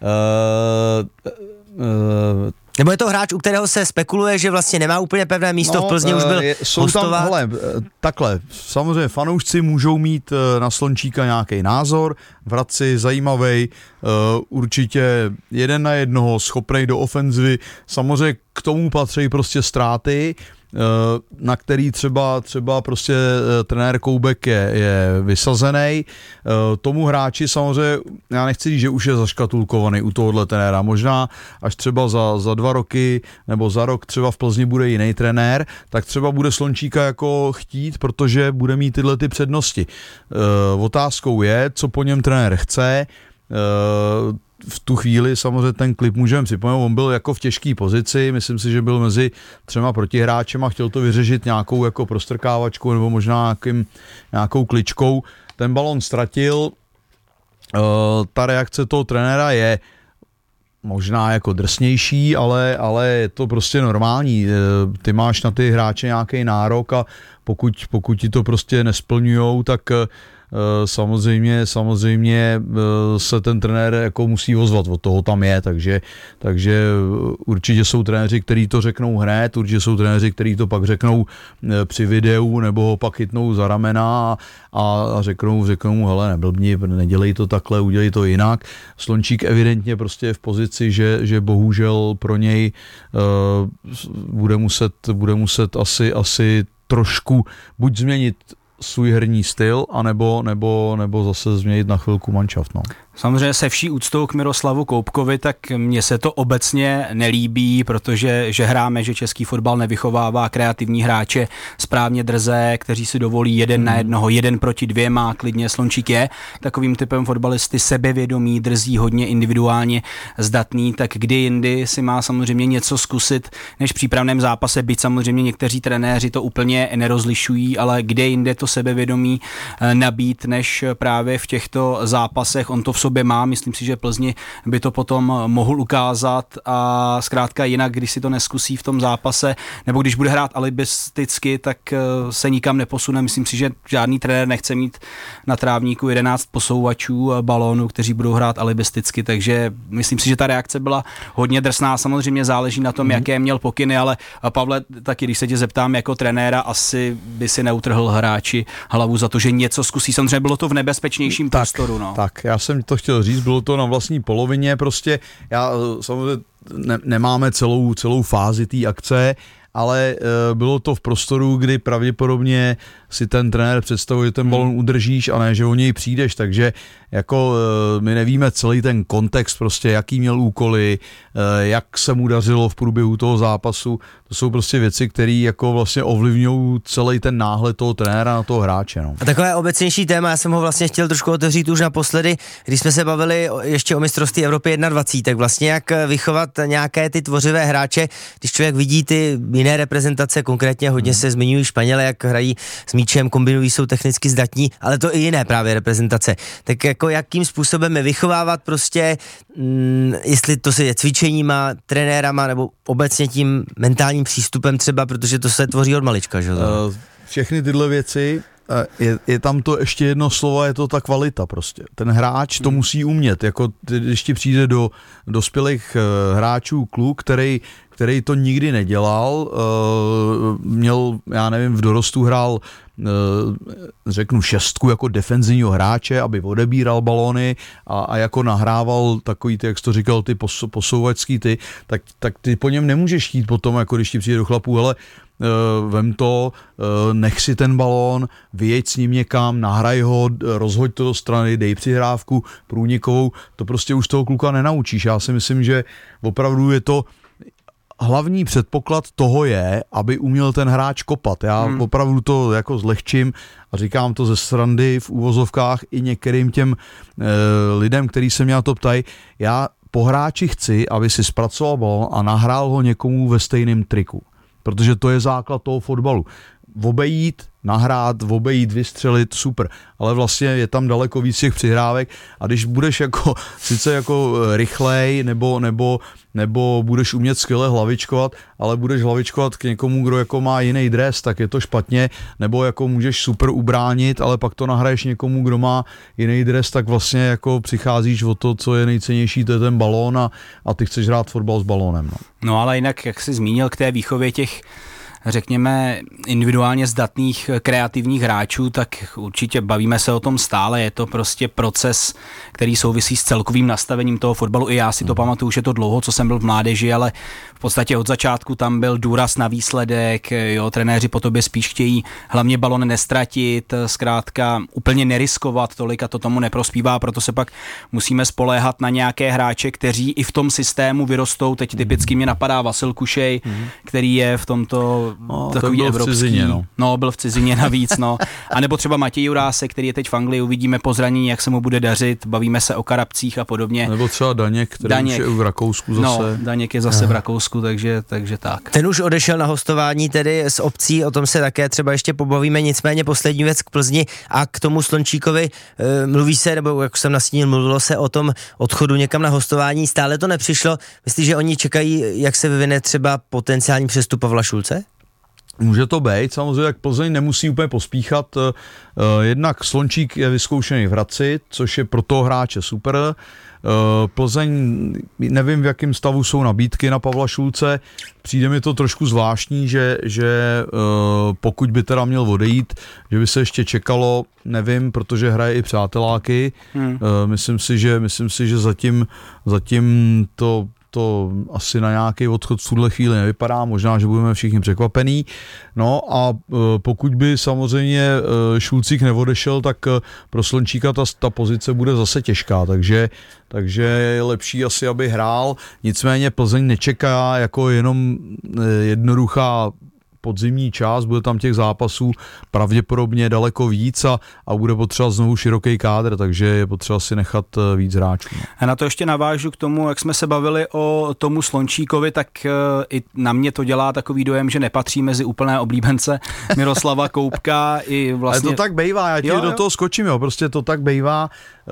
[SPEAKER 4] uh, uh,
[SPEAKER 3] nebo je to hráč, u kterého se spekuluje, že vlastně nemá úplně pevné místo, no, v Plzni už byl je, jsou hostovat? Tam, hele,
[SPEAKER 4] takhle, samozřejmě fanoušci můžou mít na Slončíka nějaký názor, vratci, zajímavý, určitě jeden na jednoho, schopnej do ofenzivy, samozřejmě k tomu patří prostě ztráty, na který třeba, třeba prostě trenér Koubek je, je vysazený. Tomu hráči samozřejmě, já nechci říct, že už je zaškatulkovaný u tohohle trenéra. Možná až třeba za, za dva roky nebo za rok třeba v Plzni bude jiný trenér, tak třeba bude Slončíka jako chtít, protože bude mít tyhle ty přednosti. Otázkou je, co po něm trenér chce. V tu chvíli samozřejmě ten klip můžeme připomenout, on byl jako v těžké pozici, myslím si, že byl mezi třema protihráčem a chtěl to vyřešit nějakou jako prostrkávačkou nebo možná nějakým, nějakou kličkou. Ten balon ztratil, uh, ta reakce toho trenéra je možná jako drsnější, ale, ale je to prostě normální. Ty máš na ty hráče nějaký nárok a pokud, pokud ti to prostě nesplňujou, tak samozřejmě, samozřejmě se ten trenér jako musí ozvat, od toho tam je, takže, takže určitě jsou trenéři, kteří to řeknou hned, určitě jsou trenéři, kteří to pak řeknou při videu, nebo ho pak chytnou za ramena a, a řeknou, řeknou, hele, neblbni, nedělej to takhle, udělej to jinak. Slončík evidentně prostě je v pozici, že, že bohužel pro něj uh, bude muset, bude muset asi, asi trošku buď změnit svůj herní styl, anebo, nebo, nebo zase změnit na chvilku manšaft. No.
[SPEAKER 5] Samozřejmě se vší úctou k Miroslavu Koubkovi, tak mně se to obecně nelíbí, protože že hráme, že český fotbal nevychovává kreativní hráče správně drzé, kteří si dovolí jeden hmm. na jednoho, jeden proti dvěma, klidně Slončík je takovým typem fotbalisty, sebevědomý, drzí, hodně individuálně zdatný, tak kdy jindy si má samozřejmě něco zkusit než v přípravném zápase, byť samozřejmě někteří trenéři to úplně nerozlišují, ale kde jinde to sebevědomí nabít, než právě v těchto zápasech. On to v sobě má, myslím si, že Plzni by to potom mohl ukázat a zkrátka jinak, když si to neskusí v tom zápase, nebo když bude hrát alibisticky, tak se nikam neposune. Myslím si, že žádný trenér nechce mít na trávníku jedenáct posouvačů balónu, kteří budou hrát alibisticky, takže myslím si, že ta reakce byla hodně drsná. Samozřejmě záleží na tom, mm. jaké měl pokyny, ale Pavle, taky když se tě zeptám jako trenéra, asi by si neutrhl hráči hlavu za to, že něco zkusí. Samozřejmě bylo to v nebezpečnějším
[SPEAKER 4] tak,
[SPEAKER 5] prostoru. No.
[SPEAKER 4] Tak, já jsem to chtěl říct, bylo to na vlastní polovině, prostě já samozřejmě ne, nemáme celou, celou fázi té akce, ale e, bylo to v prostoru, kdy pravděpodobně si ten trenér představuje, že ten balon udržíš a ne, že o něj přijdeš, takže jako e, my nevíme celý ten kontext, prostě jaký měl úkoly, e, jak se mu dařilo v průběhu toho zápasu, to jsou prostě věci, které jako vlastně ovlivňují celý ten náhled toho trenéra na toho hráče. No.
[SPEAKER 3] A takové obecnější téma, já jsem ho vlastně chtěl trošku otevřít už naposledy, když jsme se bavili ještě o mistrovství Evropy dvacet jedna, tak vlastně jak vychovat nějaké ty tvořivé hráče, když člověk vidí ty jiné reprezentace, konkrétně hodně se zmiňují Španělé, jak hrají s míčem, kombinují, jsou technicky zdatní, ale to i jiné právě reprezentace. Tak jako jakým způsobem je vychovávat prostě, mm, jestli to se je cvičeníma, trenérama, nebo obecně tím mentálním přístupem třeba, protože to se tvoří od malička, že?
[SPEAKER 4] Uh, všechny tyhle věci, je, je tam to ještě jedno slovo, je to ta kvalita prostě. Ten hráč to musí umět, jako když ti přijde do dospělých uh, hráčů kluk, který který to nikdy nedělal, uh, měl, já nevím, v dorostu hrál, uh, řeknu, šestku jako defenzivního hráče, aby odebíral balóny a, a jako nahrával takový ty, jak jsi to říkal, ty pos, posouvačský ty, tak, tak ty po něm nemůžeš chtít potom, jako když ti přijde do chlapů, hele, uh, vem to, uh, nech si ten balón, vyjeď s ním někam, nahraj ho, rozhoď to do strany, dej přihrávku průnikovou, to prostě už toho kluka nenaučíš. Já si myslím, že opravdu je to hlavní předpoklad toho je, aby uměl ten hráč kopat. Já hmm. opravdu to jako zlehčím a říkám to ze srandy v úvozovkách i některým těm e, lidem, kteří se mě na to ptají. Já po hráči chci, aby si zpracoval balón a nahrál ho někomu ve stejném triku. Protože to je základ toho fotbalu. Obejít, nahrát, obejít, vystřelit, super. Ale vlastně je tam daleko víc těch přihrávek a když budeš jako, sice jako rychlej, nebo, nebo, nebo budeš umět skvěle hlavičkovat, ale budeš hlavičkovat k někomu, kdo jako má jiný dres, tak je to špatně, nebo jako můžeš super ubránit, ale pak to nahraješ někomu, kdo má jiný dres, tak vlastně jako přicházíš o to, co je nejcennější, to je ten balón a, a ty chceš hrát fotbal s balónem. No.
[SPEAKER 5] no ale jinak, jak jsi zmínil k té výchově těch řekněme, individuálně zdatných kreativních hráčů, tak určitě bavíme se o tom stále, je to prostě proces, který souvisí s celkovým nastavením toho fotbalu. I já si to pamatuju, už je to dlouho, co jsem byl v mládeži, ale v podstatě od začátku tam byl důraz na výsledek, jo, trenéři po tobě spíš chtějí hlavně balon nestratit, zkrátka úplně neriskovat tolik a to tomu neprospívá, proto se pak musíme spoléhat na nějaké hráče, kteří i v tom systému vyrostou. Teď typicky mě napadá Vasil Kušej, mm. který je v tomto
[SPEAKER 4] No,
[SPEAKER 5] takový
[SPEAKER 4] byl
[SPEAKER 5] evropský.
[SPEAKER 4] V cizině, no.
[SPEAKER 5] no, byl v cizině navíc, no. A nebo třeba Matěj Jurásek, který je teď v Anglii, uvidíme po zranění, jak se mu bude dařit, bavíme se o Karabcích a podobně.
[SPEAKER 4] Nebo třeba Daněk, který Daněk. už je v Rakousku zase.
[SPEAKER 5] No, Daněk je zase Aha. v Rakousku, takže, takže tak.
[SPEAKER 3] Ten už odešel na hostování tedy z obcí, o tom se také třeba ještě pobavíme, nicméně poslední věc k Plzni a k tomu Slončíkovi, e, mluví se, nebo jak jsem nastínil, mluvilo se o tom odchodu někam na hostování, stále to nepřišlo. Myslíš, že oni čekají, jak se vyvine třeba potenciální přestup Pavla Šulce?
[SPEAKER 4] Může to být, samozřejmě, jak Plzeň nemusí úplně pospíchat. Jednak Slončík je vyzkoušený v Hradci, což je pro toho hráče super. Plzeň, nevím, v jakém stavu jsou nabídky na Pavla Šulce. Přijde mi to trošku zvláštní, že, že pokud by teda měl odejít, že by se ještě čekalo, nevím, protože hraje i přáteláky. Hmm. Myslím si, že, myslím si, že zatím, zatím to to asi na nějaký odchod v tuhle chvíli nevypadá, možná, že budeme všichni překvapení. No a pokud by samozřejmě Šulcík neodešel, tak pro Slončíka ta, ta pozice bude zase těžká, takže, takže je lepší asi, aby hrál. Nicméně Plzeň nečeká jako jenom jednoduchá podzimní část, bude tam těch zápasů pravděpodobně daleko víc a, a bude potřeba znovu široký kádr, takže je potřeba si nechat víc hráčů.
[SPEAKER 5] A na to ještě navážu k tomu, jak jsme se bavili o tomu Slončíkovi, tak i na mě to dělá takový dojem, že nepatří mezi úplné oblíbence Miroslava Koubka i vlastně...
[SPEAKER 4] Ale to tak bejvá, já ti jo, do jo. toho skočím, jo, prostě to tak bejvá,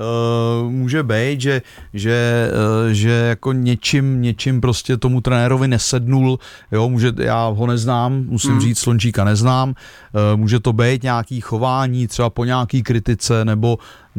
[SPEAKER 4] uh, může být, že, že, uh, že jako něčím, něčím prostě tomu trenérovi nesednul, jo, může, já ho neznám, musím hmm. říct, Slončíka neznám, uh, může to být nějaký chování, třeba po nějaký kritice, nebo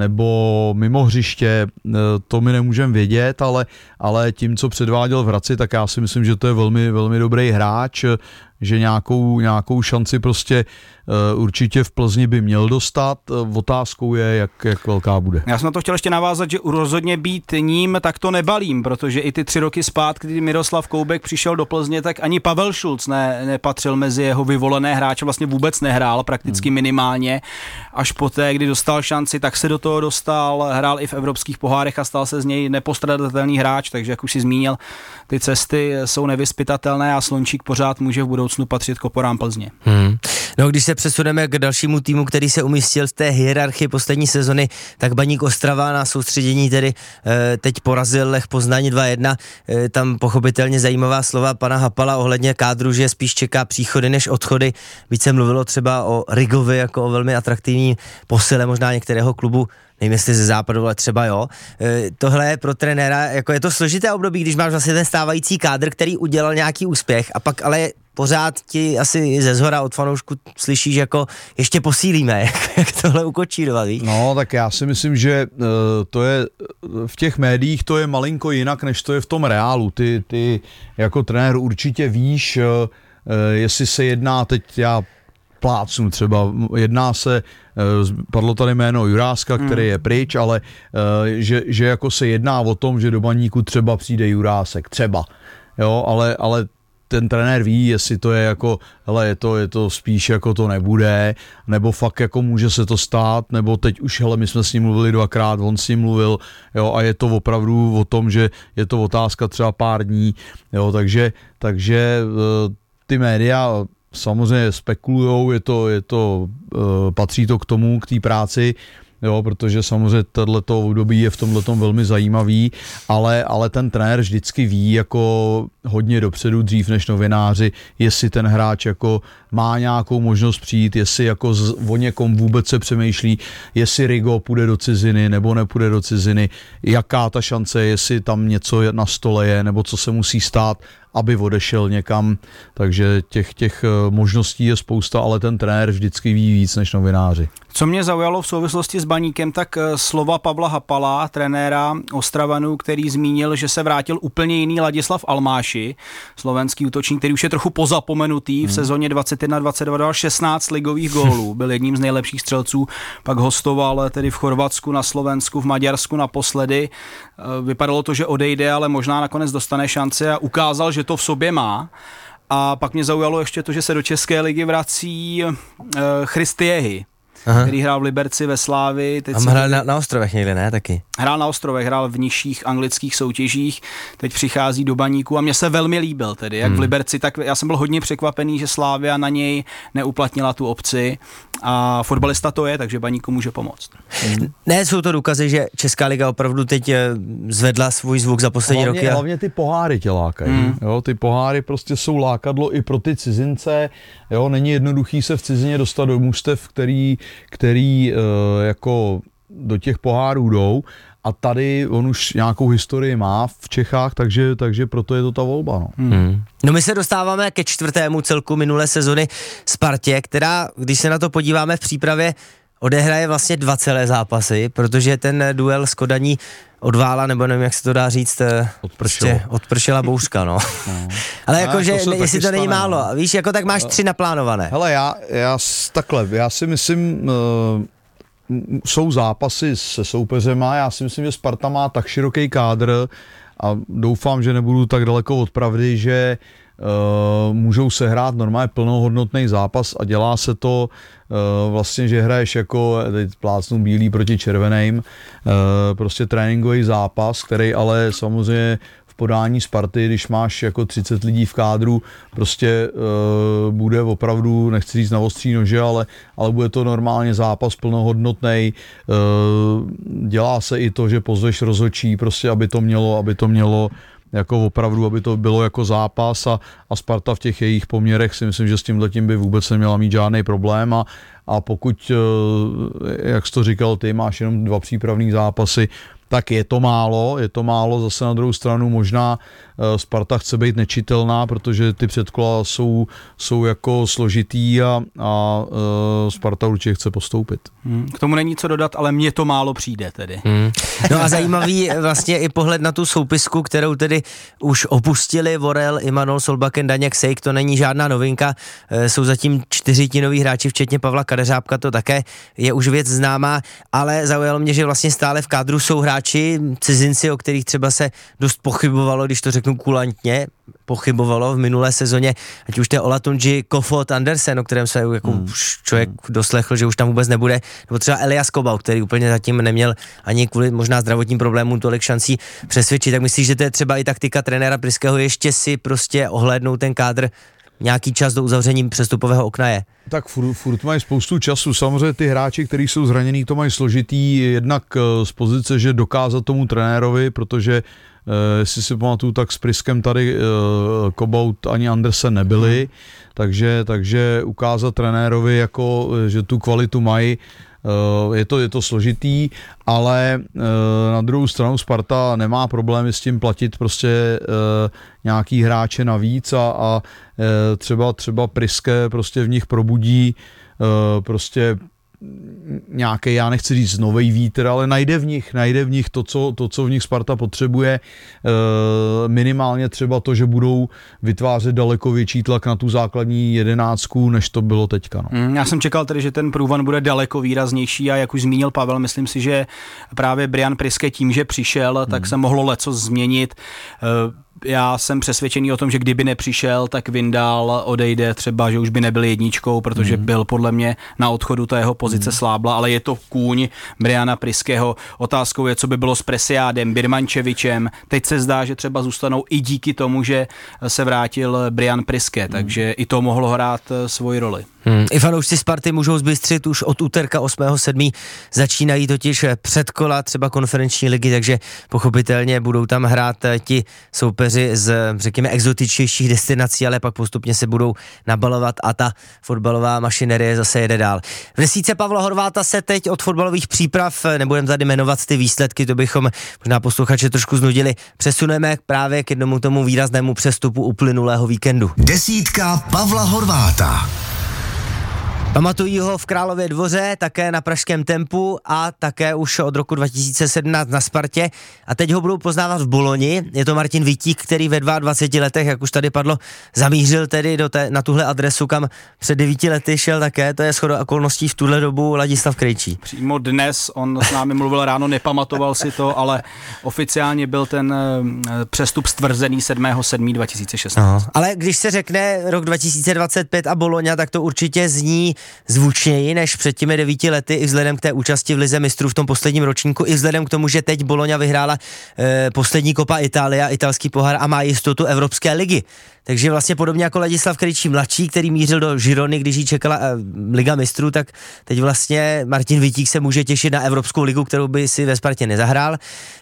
[SPEAKER 4] nebo mimo hřiště, to my nemůžeme vědět, ale, ale tím, co předváděl v Hradci, tak já si myslím, že to je velmi, velmi dobrý hráč, že nějakou, nějakou šanci prostě uh, určitě v Plzni by měl dostat. Otázkou je, jak, jak velká bude.
[SPEAKER 5] Já jsem na to chtěl ještě navázat, že rozhodně být ním, tak to nebalím, protože i ty tři roky zpátky, kdy Miroslav Koubek přišel do Plzně, tak ani Pavel Šulc ne, nepatřil mezi jeho vyvolené hráče, vlastně vůbec nehrál, prakticky hmm. minimálně. Až poté, kdy dostal šanci, tak se do toho dostal, hrál i v evropských pohárech a stal se z něj nepostradatelný hráč, takže jak už si zmínil, ty cesty jsou nevyzpytatelné a Slončík pořád může v budoucnu patřit k oporám Plzně.
[SPEAKER 3] Hmm. No, když se přesuneme k dalšímu týmu, který se umístil v té hierarchii poslední sezony, tak Baník Ostrava na soustředění tedy e, teď porazil Lech Poznaň dva jedna. E, tam pochopitelně zajímavá slova pana Hapala ohledně kádru, že spíš čeká příchody než odchody. Víc se mluvilo třeba o Rigovi jako o velmi atraktivní posile možná některého klubu, nevím jestli ze západu, ale třeba jo. E, tohle je pro trenéra, jako je to složité období, když máš vlastně ten stávající kádr, který udělal nějaký úspěch a pak ale pořád ti asi ze zhora od fanoušku slyšíš, jako ještě posílíme, jak, jak tohle ukočírovat, víš?
[SPEAKER 4] No, tak já si myslím, že uh, to je v těch médiích to je malinko jinak, než to je v tom reálu. Ty, ty jako trenér určitě víš, uh, jestli se jedná, teď já plácnu třeba, jedná se, padlo tady jméno Juráska, který je pryč, ale že, že jako se jedná o tom, že do Baníku třeba přijde Jurásek, třeba, jo, ale, ale ten trenér ví, jestli to je jako, hele, je to, je to spíš jako to nebude, nebo fakt jako může se to stát, nebo teď už, hele, my jsme s ním mluvili dvakrát, on s ním mluvil, jo, a je to opravdu o tom, že je to otázka třeba pár dní, jo, takže, takže ty média samozřejmě spekulujou, je to, je to, patří to k tomu, k té práci, jo, protože samozřejmě tohleto období je v tomhletom velmi zajímavý, ale, ale ten trenér vždycky ví jako hodně dopředu, dřív než novináři, jestli ten hráč jako má nějakou možnost přijít, jestli jako z, o někom vůbec se přemýšlí, jestli Rigo půjde do ciziny nebo nepůjde do ciziny, jaká ta šance je, jestli tam něco na stole je, nebo co se musí stát, aby odešel někam, takže těch, těch možností je spousta, ale ten trenér vždycky ví víc než novináři.
[SPEAKER 5] Co mě zaujalo v souvislosti s Baníkem, tak slova Pavla Hapala, trenéra Ostravanů, který zmínil, že se vrátil úplně jiný Ladislav Almáši, slovenský útočník, který už je trochu pozapomenutý, hmm. v sezóně dvacet jedna dvacet dva dal šestnáct ligových gólů, byl jedním z nejlepších střelců, pak hostoval tedy v Chorvatsku, na Slovensku, v Maďarsku naposledy. Vypadalo to, že odejde, ale možná nakonec dostane šanci a ukázal, že to v sobě má. A pak mě zaujalo ještě to, že se do České ligy vrací uh, Christiehy, Aha. který hrál v Liberci, ve Slávii.
[SPEAKER 3] Teď a hrál na, na ostrovech někde, ne? Taky.
[SPEAKER 5] Hrál na ostrovech, hrál v nižších anglických soutěžích, teď přichází do Baníku a mně se velmi líbil tedy, jak hmm. v Liberci, tak já jsem byl hodně překvapený, že Slavia na něj neuplatnila tu opci a fotbalista to je, takže Baníku může pomoct.
[SPEAKER 3] Hmm. Ne, jsou to důkazy, že Česká liga opravdu teď zvedla svůj zvuk za poslední
[SPEAKER 4] hlavně,
[SPEAKER 3] roky. A...
[SPEAKER 4] Hlavně ty poháry tě lákají. Hmm. Jo, ty poháry prostě jsou lákadlo i pro ty cizince. Jo, není jednoduchý se v cizině dostat do mužstev, který, který uh, jako do těch pohárů jdou. A tady on už nějakou historii má v Čechách, takže, takže proto je to ta volba. No.
[SPEAKER 3] Hmm. No my se dostáváme ke čtvrtému celku minulé sezony Spartě, která, když se na to podíváme v přípravě, odehraje vlastně dva celé zápasy, protože ten duel s Kodaní odvála, nebo nevím, jak se to dá říct, prostě odpršela bouřka, no. no. Ale jako, že jestli to není málo, no. Víš, jako tak máš tři naplánované.
[SPEAKER 4] Hele, já, já takhle, já si myslím, uh, jsou zápasy se soupeřema, já si myslím, že Sparta má tak široký kádr a doufám, že nebudu tak daleko od pravdy, že Uh, můžou sehrát normálně plnohodnotný zápas a dělá se to uh, vlastně, že hraješ jako teď plácnu bílý proti červeným, uh, prostě tréninkový zápas, který ale samozřejmě v podání Sparty, když máš jako třicet lidí v kádru, prostě uh, bude opravdu, nechci říct na ostří nože, ale, ale bude to normálně zápas plnohodnotnej. Uh, dělá se i to, že pozveš rozhodčí, prostě aby to mělo, aby to mělo jako opravdu, aby to bylo jako zápas a, a Sparta v těch jejich poměrech si myslím, že s tímhletím by vůbec neměla mít žádný problém a, a pokud, jak jsi to říkal, ty máš jenom dva přípravný zápasy, tak je to málo, je to málo, zase na druhou stranu možná Sparta chce být nečitelná, protože ty předkola jsou, jsou jako složitý a, a Sparta určitě chce postoupit.
[SPEAKER 5] Hmm, k tomu není co dodat, ale mně to málo přijde tedy.
[SPEAKER 3] Hmm. No a zajímavý vlastně i pohled na tu soupisku, kterou tedy už opustili Vorel, Imanol, Solbakken, Daněk, Sejk, to není žádná novinka, jsou zatím čtyři ti noví hráči, včetně Pavla Kadeřábka, to také je už věc známá, ale zaujalo mě, že vlastně stále v kádru jsou hráči, cizinci, o kterých třeba se dost pochybovalo, když to řeknu kulantně, pochybovalo v minulé sezóně, ať už to je Olatunji, Kofod, Andersen, o kterém se jako hmm. člověk doslechl, že už tam vůbec nebude, nebo třeba Elias Kobau, který úplně zatím neměl ani kvůli možná zdravotním problémům tolik šancí přesvědčit. Tak myslíš, že to je třeba i taktika trenéra Pryského ještě si prostě ohlédnout ten kádr nějaký čas do uzavření přestupového okna je?
[SPEAKER 4] Tak furt, furt mají spoustu času. Samozřejmě ty hráči, kteří jsou zranění, to mají složitý jednak z pozice, že dokázat tomu trenérovi, protože Uh, jestli si pamatuju, tak s Pryskem tady uh, Kobout ani Andersen nebyli, hmm. takže, takže ukázat trenérovi, jako, že tu kvalitu mají, uh, je, to, je to složitý, ale uh, na druhou stranu Sparta nemá problémy s tím platit prostě uh, nějaký hráče navíc a, a uh, třeba, třeba Pryské prostě v nich probudí uh, prostě nějaký, já nechci říct nový vítr, ale najde v nich, najde v nich to, co, to, co v nich Sparta potřebuje, e, minimálně třeba to, že budou vytvářet daleko větší tlak na tu základní jedenáctku, než to bylo teďka. No.
[SPEAKER 5] Mm, já jsem čekal tedy, že ten průvan bude daleko výraznější a jak už zmínil Pavel, myslím si, že právě Brian Pryske tím, že přišel, mm. tak se mohlo leco změnit. E, Já jsem přesvědčený o tom, že kdyby nepřišel, tak Vindal odejde třeba, že už by nebyl jedničkou, protože mm. byl podle mě na odchodu, ta jeho pozice mm. slábla, ale je to kůň Briana Pryského. Otázkou je, co by bylo s Presiádem, Birmančevičem. Teď se zdá, že třeba zůstanou i díky tomu, že se vrátil Brian Pryske, mm. takže i to mohlo hrát svoji roli.
[SPEAKER 3] Hmm. I fanoušci Sparty můžou zbystřit už od úterka osmého sedmého Začínají totiž předkola třeba konferenční ligy, takže pochopitelně budou tam hrát ti soupeři z, řekněme, exotičtějších destinací, ale pak postupně se budou nabalovat a ta fotbalová mašinerie zase jede dál. V desítce Pavla Horváta se teď od fotbalových příprav, nebudeme tady jmenovat ty výsledky, to bychom možná posluchače trošku znudili, přesuneme právě k jednomu tomu výraznému přestupu uplynulého víkendu.
[SPEAKER 2] Desítka Pavla Horváta.
[SPEAKER 3] Pamatují ho v Králově Dvoře, také na pražském Tempu a také už od roku dva tisíce sedmnáct na Spartě a teď ho budou poznávat v Boloni. Je to Martin Vítík, který ve dvaceti dvou letech, jak už tady padlo, zamířil tedy do té, na tuhle adresu, kam před devíti lety šel také, to je shodou okolností v tuhle dobu Ladislav Krejčí.
[SPEAKER 5] Přímo dnes, on s námi mluvil ráno, nepamatoval si to, ale oficiálně byl ten přestup stvrzený sedmého sedmého dva tisíce šestnáct.
[SPEAKER 3] No, ale když se řekne rok dva tisíce dvacet pět a Bologna, tak to určitě zní zvučněji než před těmi devíti lety i vzhledem k té účasti v Lize mistrů v tom posledním ročníku, i vzhledem k tomu, že teď Bologna vyhrála e, poslední Copa Italia, italský pohár a má jistotu Evropské ligy. Takže vlastně podobně jako Ladislav Krejčí mladší, který mířil do Girony, když jí čekala e, Liga mistrů, tak teď vlastně Martin Vítík se může těšit na Evropskou ligu, kterou by si ve Spartě nezahrál. E,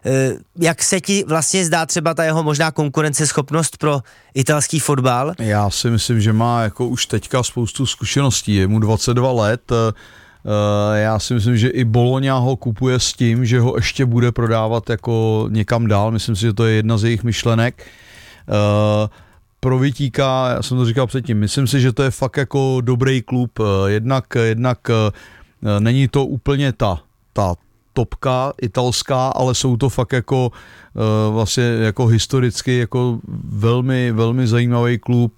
[SPEAKER 3] jak se ti vlastně zdá třeba ta jeho možná konkurenceschopnost pro italský fotbal?
[SPEAKER 4] Já si myslím, že má jako už teďka spoustu zkušeností, je mu dvacet dva let, já si myslím, že i Bologna ho kupuje s tím, že ho ještě bude prodávat jako někam dál, myslím si, že to je jedna z jejich myšlenek. Pro Vítíka, já jsem to říkal předtím, myslím si, že to je fakt jako dobrý klub, jednak, jednak není to úplně ta, ta topka italská, ale jsou to fakt jako vlastně jako historicky jako velmi, velmi zajímavý klub.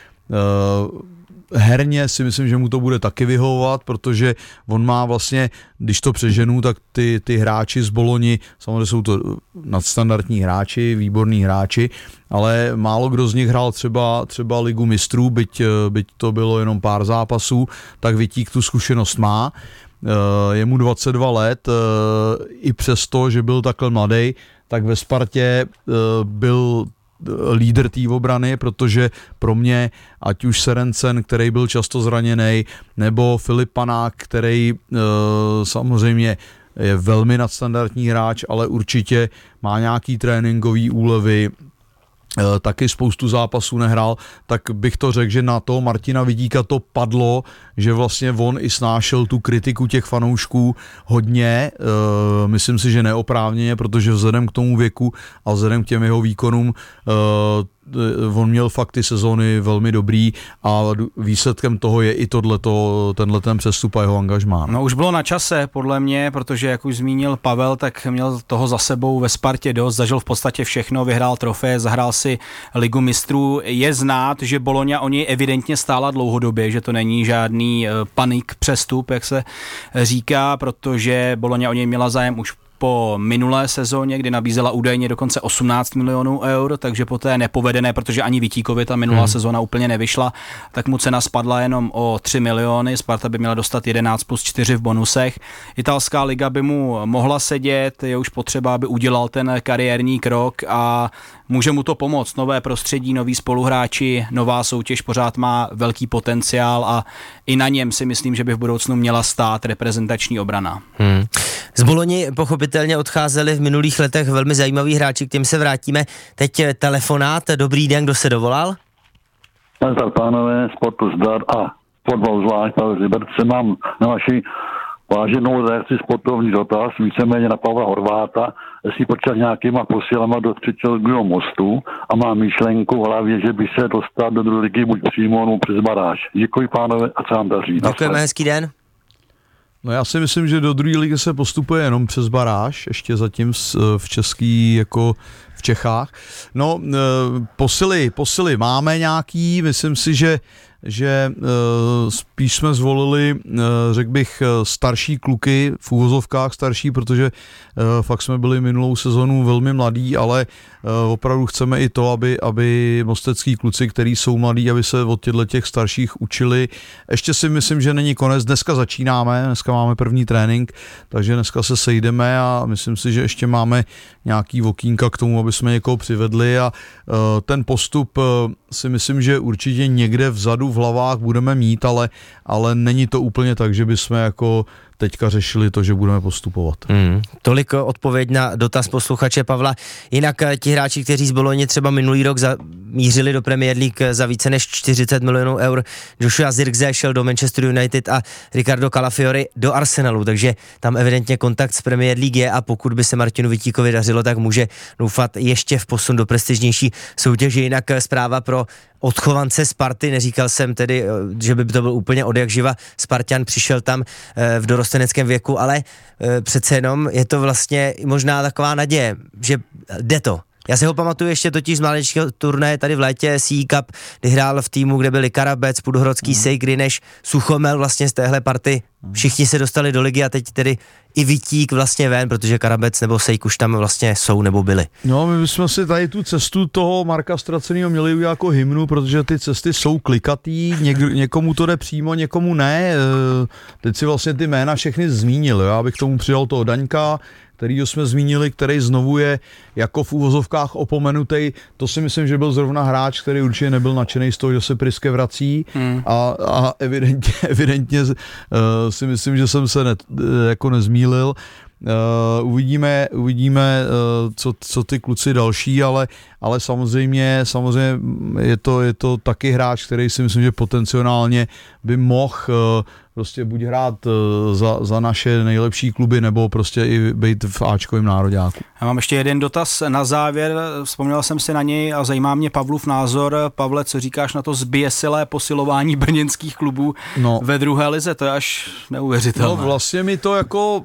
[SPEAKER 4] Herně si myslím, že mu to bude taky vyhovovat, protože on má vlastně, když to přeženu, tak ty, ty hráči z Boloni, samozřejmě jsou to nadstandardní hráči, výborní hráči, ale málo kdo z nich hrál třeba, třeba Ligu mistrů, byť, byť to bylo jenom pár zápasů, tak Vítík tu zkušenost má. Je mu dvacet dva let, i přesto, že byl takhle mladý, tak ve Spartě uh, byl lídr té obrany, protože pro mě, ať už Serencen, který byl často zraněný, nebo Filip Panák, který uh, samozřejmě je velmi nadstandardní hráč, ale určitě má nějaký tréninkový úlevy, taky spoustu zápasů nehrál, tak bych to řekl, že na to Martina Vidíka to padlo, že vlastně on i snášel tu kritiku těch fanoušků hodně, e, myslím si, že neoprávněně, protože vzhledem k tomu věku a vzhledem k těm jeho výkonům e, on měl fakt ty sezóny velmi dobrý a výsledkem toho je i tohleto, tenhle ten přestup a jeho angažmá.
[SPEAKER 5] No už bylo na čase, podle mě, protože jak už zmínil Pavel, tak měl toho za sebou ve Spartě dost, zažil v podstatě všechno, vyhrál trofeje, zahrál si Ligu mistrů. Je znát, že Bologna o něj evidentně stála dlouhodobě, že to není žádný panik přestup, jak se říká, protože Bologna o něj měla zájem už po minulé sezóně, kdy nabízela údajně dokonce osmnáct milionů eur, takže po té nepovedené, protože ani Vitíkovi ta minulá hmm. sezóna úplně nevyšla, tak mu cena spadla jenom o tři miliony, Sparta by měla dostat jedenáct plus čtyři v bonusech. Italská liga by mu mohla sedět, je už potřeba, aby udělal ten kariérní krok a může mu to pomoct. Nové prostředí, noví spoluhráči, nová soutěž pořád má velký potenciál a i na něm si myslím, že by v budoucnu měla stát reprezentační obrana. Hmm.
[SPEAKER 3] Z Bologny pochopitelně odcházeli v minulých letech velmi zajímaví hráči, k těm se vrátíme. Teď telefonát, dobrý den, kdo se dovolal?
[SPEAKER 7] Tak pánové, sportu zdar a fotbal zvlášť, Pavel z Liberce, mám na vaši váženou reakci sportovní dotaz, víceméně na Pavla Horváta, jestli počal nějakýma posilama do třetího mostu a má myšlenku v hlavě, že by se dostal do druhé ligy buď přímo nebo přes baráž. Děkuji pánové a co vám daří.
[SPEAKER 3] Děkujeme, hezký den.
[SPEAKER 4] No já si myslím, že do druhé ligy se postupuje jenom přes baráž, ještě zatím v český, jako v Čechách. No posily, posily máme nějaký, myslím si, že že uh, spíš jsme zvolili, uh, řekl bych, starší kluky, v úvozovkách starší, protože uh, fakt jsme byli minulou sezonu velmi mladí, ale uh, opravdu chceme i to, aby, aby mostecký kluci, kteří jsou mladí, aby se od těchto těch starších učili. Ještě si myslím, že není konec, dneska začínáme, dneska máme první trénink, takže dneska se sejdeme a myslím si, že ještě máme nějaký okýnka k tomu, aby jsme někoho přivedli a uh, ten postup uh, si myslím, že určitě někde vzadu v hlavách budeme mít, ale, ale není to úplně tak, že bychom jako teďka řešili to, že budeme postupovat. Hmm.
[SPEAKER 3] Tolik odpověď na dotaz posluchače Pavla. Jinak ti hráči, kteří z Bologny třeba minulý rok zamířili do Premier League za více než čtyřicet milionů eur, Joshua Zirkzee šel do Manchester United a Ricardo Calafiori do Arsenalu, takže tam evidentně kontakt s Premier League je a pokud by se Martinu Vitíkovi dařilo, tak může doufat ještě v posun do prestižnější soutěže. Jinak zpráva pro odchovance Sparty, neříkal jsem tedy, že by to byl úplně odjakživa Spartan, přišel tam v dorosteneckém věku, ale přece jenom je to vlastně možná taková naděje, že jde to. Já si ho pamatuju ještě totiž z mládežnického turnaje tady v létě C E Cup, kdy hrál v týmu, kde byli Karabec, Podhorodský, mm. Sej, Grineš, Suchomel vlastně z téhle party. Všichni se dostali do ligy a teď tedy i Vitík vlastně ven, protože Karabec nebo Sejk už tam vlastně jsou nebo byli.
[SPEAKER 4] No, my bychom si tady tu cestu toho Marka Ztraceného měli udělat jako hymnu, protože ty cesty jsou klikatý, něk, někomu to jde přímo, někomu ne. Teď si vlastně ty jména všechny zmínil, já bych tomu přidal toho Daňka, kterýho jsme zmínili, který znovu je jako v úvozovkách opomenutej. To si myslím, že byl zrovna hráč, který určitě nebyl nadšený z toho, že se Priske vrací hmm. a, a evidentně, evidentně uh, si myslím, že jsem se ne, jako nezmýlil. Uh, uvidíme, uvidíme uh, co, co ty kluci další, ale, ale samozřejmě, samozřejmě je to, je to taky hráč, který si myslím, že potenciálně by mohl uh, prostě buď hrát uh, za, za naše nejlepší kluby, nebo prostě i být v áčkovém nároďáku.
[SPEAKER 5] Já mám ještě jeden dotaz na závěr, vzpomněl jsem si na něj a zajímá mě Pavlův názor. Pavle, co říkáš na to zběsilé posilování brněnských klubů no. ve druhé lize? To je až neuvěřitelné.
[SPEAKER 4] No vlastně mi to jako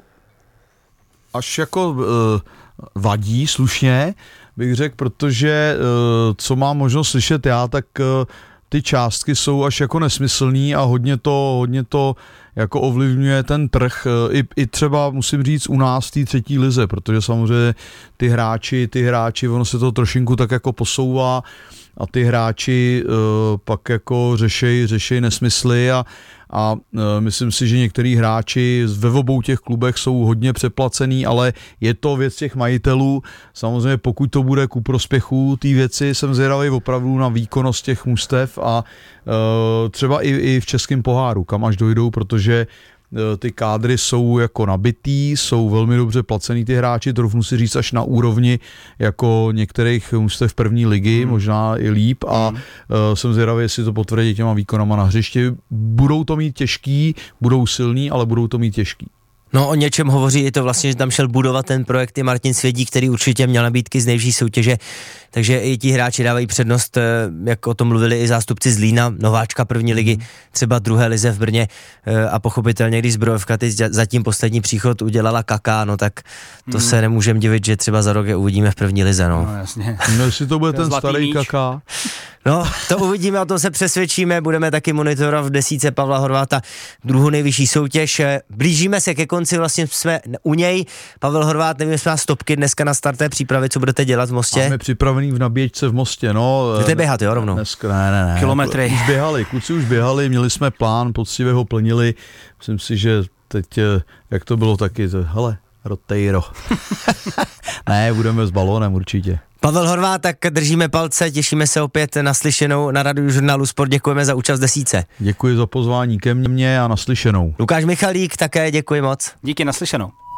[SPEAKER 4] až jako uh, vadí slušně, bych řekl, protože uh, co mám možnost slyšet já, tak uh, ty částky jsou až jako nesmyslný a hodně to, hodně to jako ovlivňuje ten trh, i, i třeba musím říct u nás v té třetí lize, protože samozřejmě ty hráči, ty hráči, ono se to trošinku tak jako posouvá a ty hráči uh, pak jako řešej, řešej nesmysly a, a uh, myslím si, že některý hráči ve obou těch klubech jsou hodně přeplacený, ale je to věc těch majitelů. Samozřejmě pokud to bude ku prospěchu té věci, jsem zvědavý opravdu na výkonnost těch mužstev a uh, třeba i, i v českém poháru, kam až dojdou, protože ty kádry jsou jako nabitý, jsou velmi dobře placený ty hráči, troufnu si říct až na úrovni jako některých mužstev první ligy, hmm. možná i líp a hmm. uh, jsem zvědavý, jestli to potvrdí těma výkonama na hřišti. Budou to mít těžký, budou silný, ale budou to mít těžký.
[SPEAKER 3] No o něčem hovoří i to vlastně, že tam šel budovat ten projekt i Martin Svědík, který určitě měl nabídky z nejvyšší soutěže, takže i ti hráči dávají přednost, jak o tom mluvili i zástupci z Lína, nováčka první ligy, třeba druhé lize v Brně a pochopitelně, když Zbrojovka teď zatím poslední příchod udělala Kaká, no tak to hmm. se nemůžeme divit, že třeba za rok je uvidíme v první lize, no.
[SPEAKER 5] No jasně.
[SPEAKER 4] No jestli to bude ten starý Kaká.
[SPEAKER 3] No, to uvidíme, o tom se přesvědčíme, budeme taky monitorovat v desítce Pavla Horváta druhou nejvyšší soutěž. Blížíme se ke konci, vlastně jsme u něj. Pavel Horvát, nevím, jestli má stopky dneska na starté přípravy, co budete dělat v Mostě?
[SPEAKER 4] Máme připravený v nabíječce v Mostě, no.
[SPEAKER 3] Jdete běhat, jo, rovnou?
[SPEAKER 4] Dneska, ne, ne, ne.
[SPEAKER 5] Kilometry.
[SPEAKER 4] Už běhali, kluci už běhali, měli jsme plán, poctivě ho plnili. Myslím si, že teď, jak to bylo taky, hele, Roteiro. Ne, budeme s balónem určitě.
[SPEAKER 3] Pavel Horvát, tak držíme palce, těšíme se opět na slyšenou na Radiožurnálu Sport, děkujeme za účast v desítce.
[SPEAKER 4] Děkuji za pozvání ke mně a naslyšenou.
[SPEAKER 3] Lukáš Michalík, také děkuji moc.
[SPEAKER 5] Díky, naslyšenou.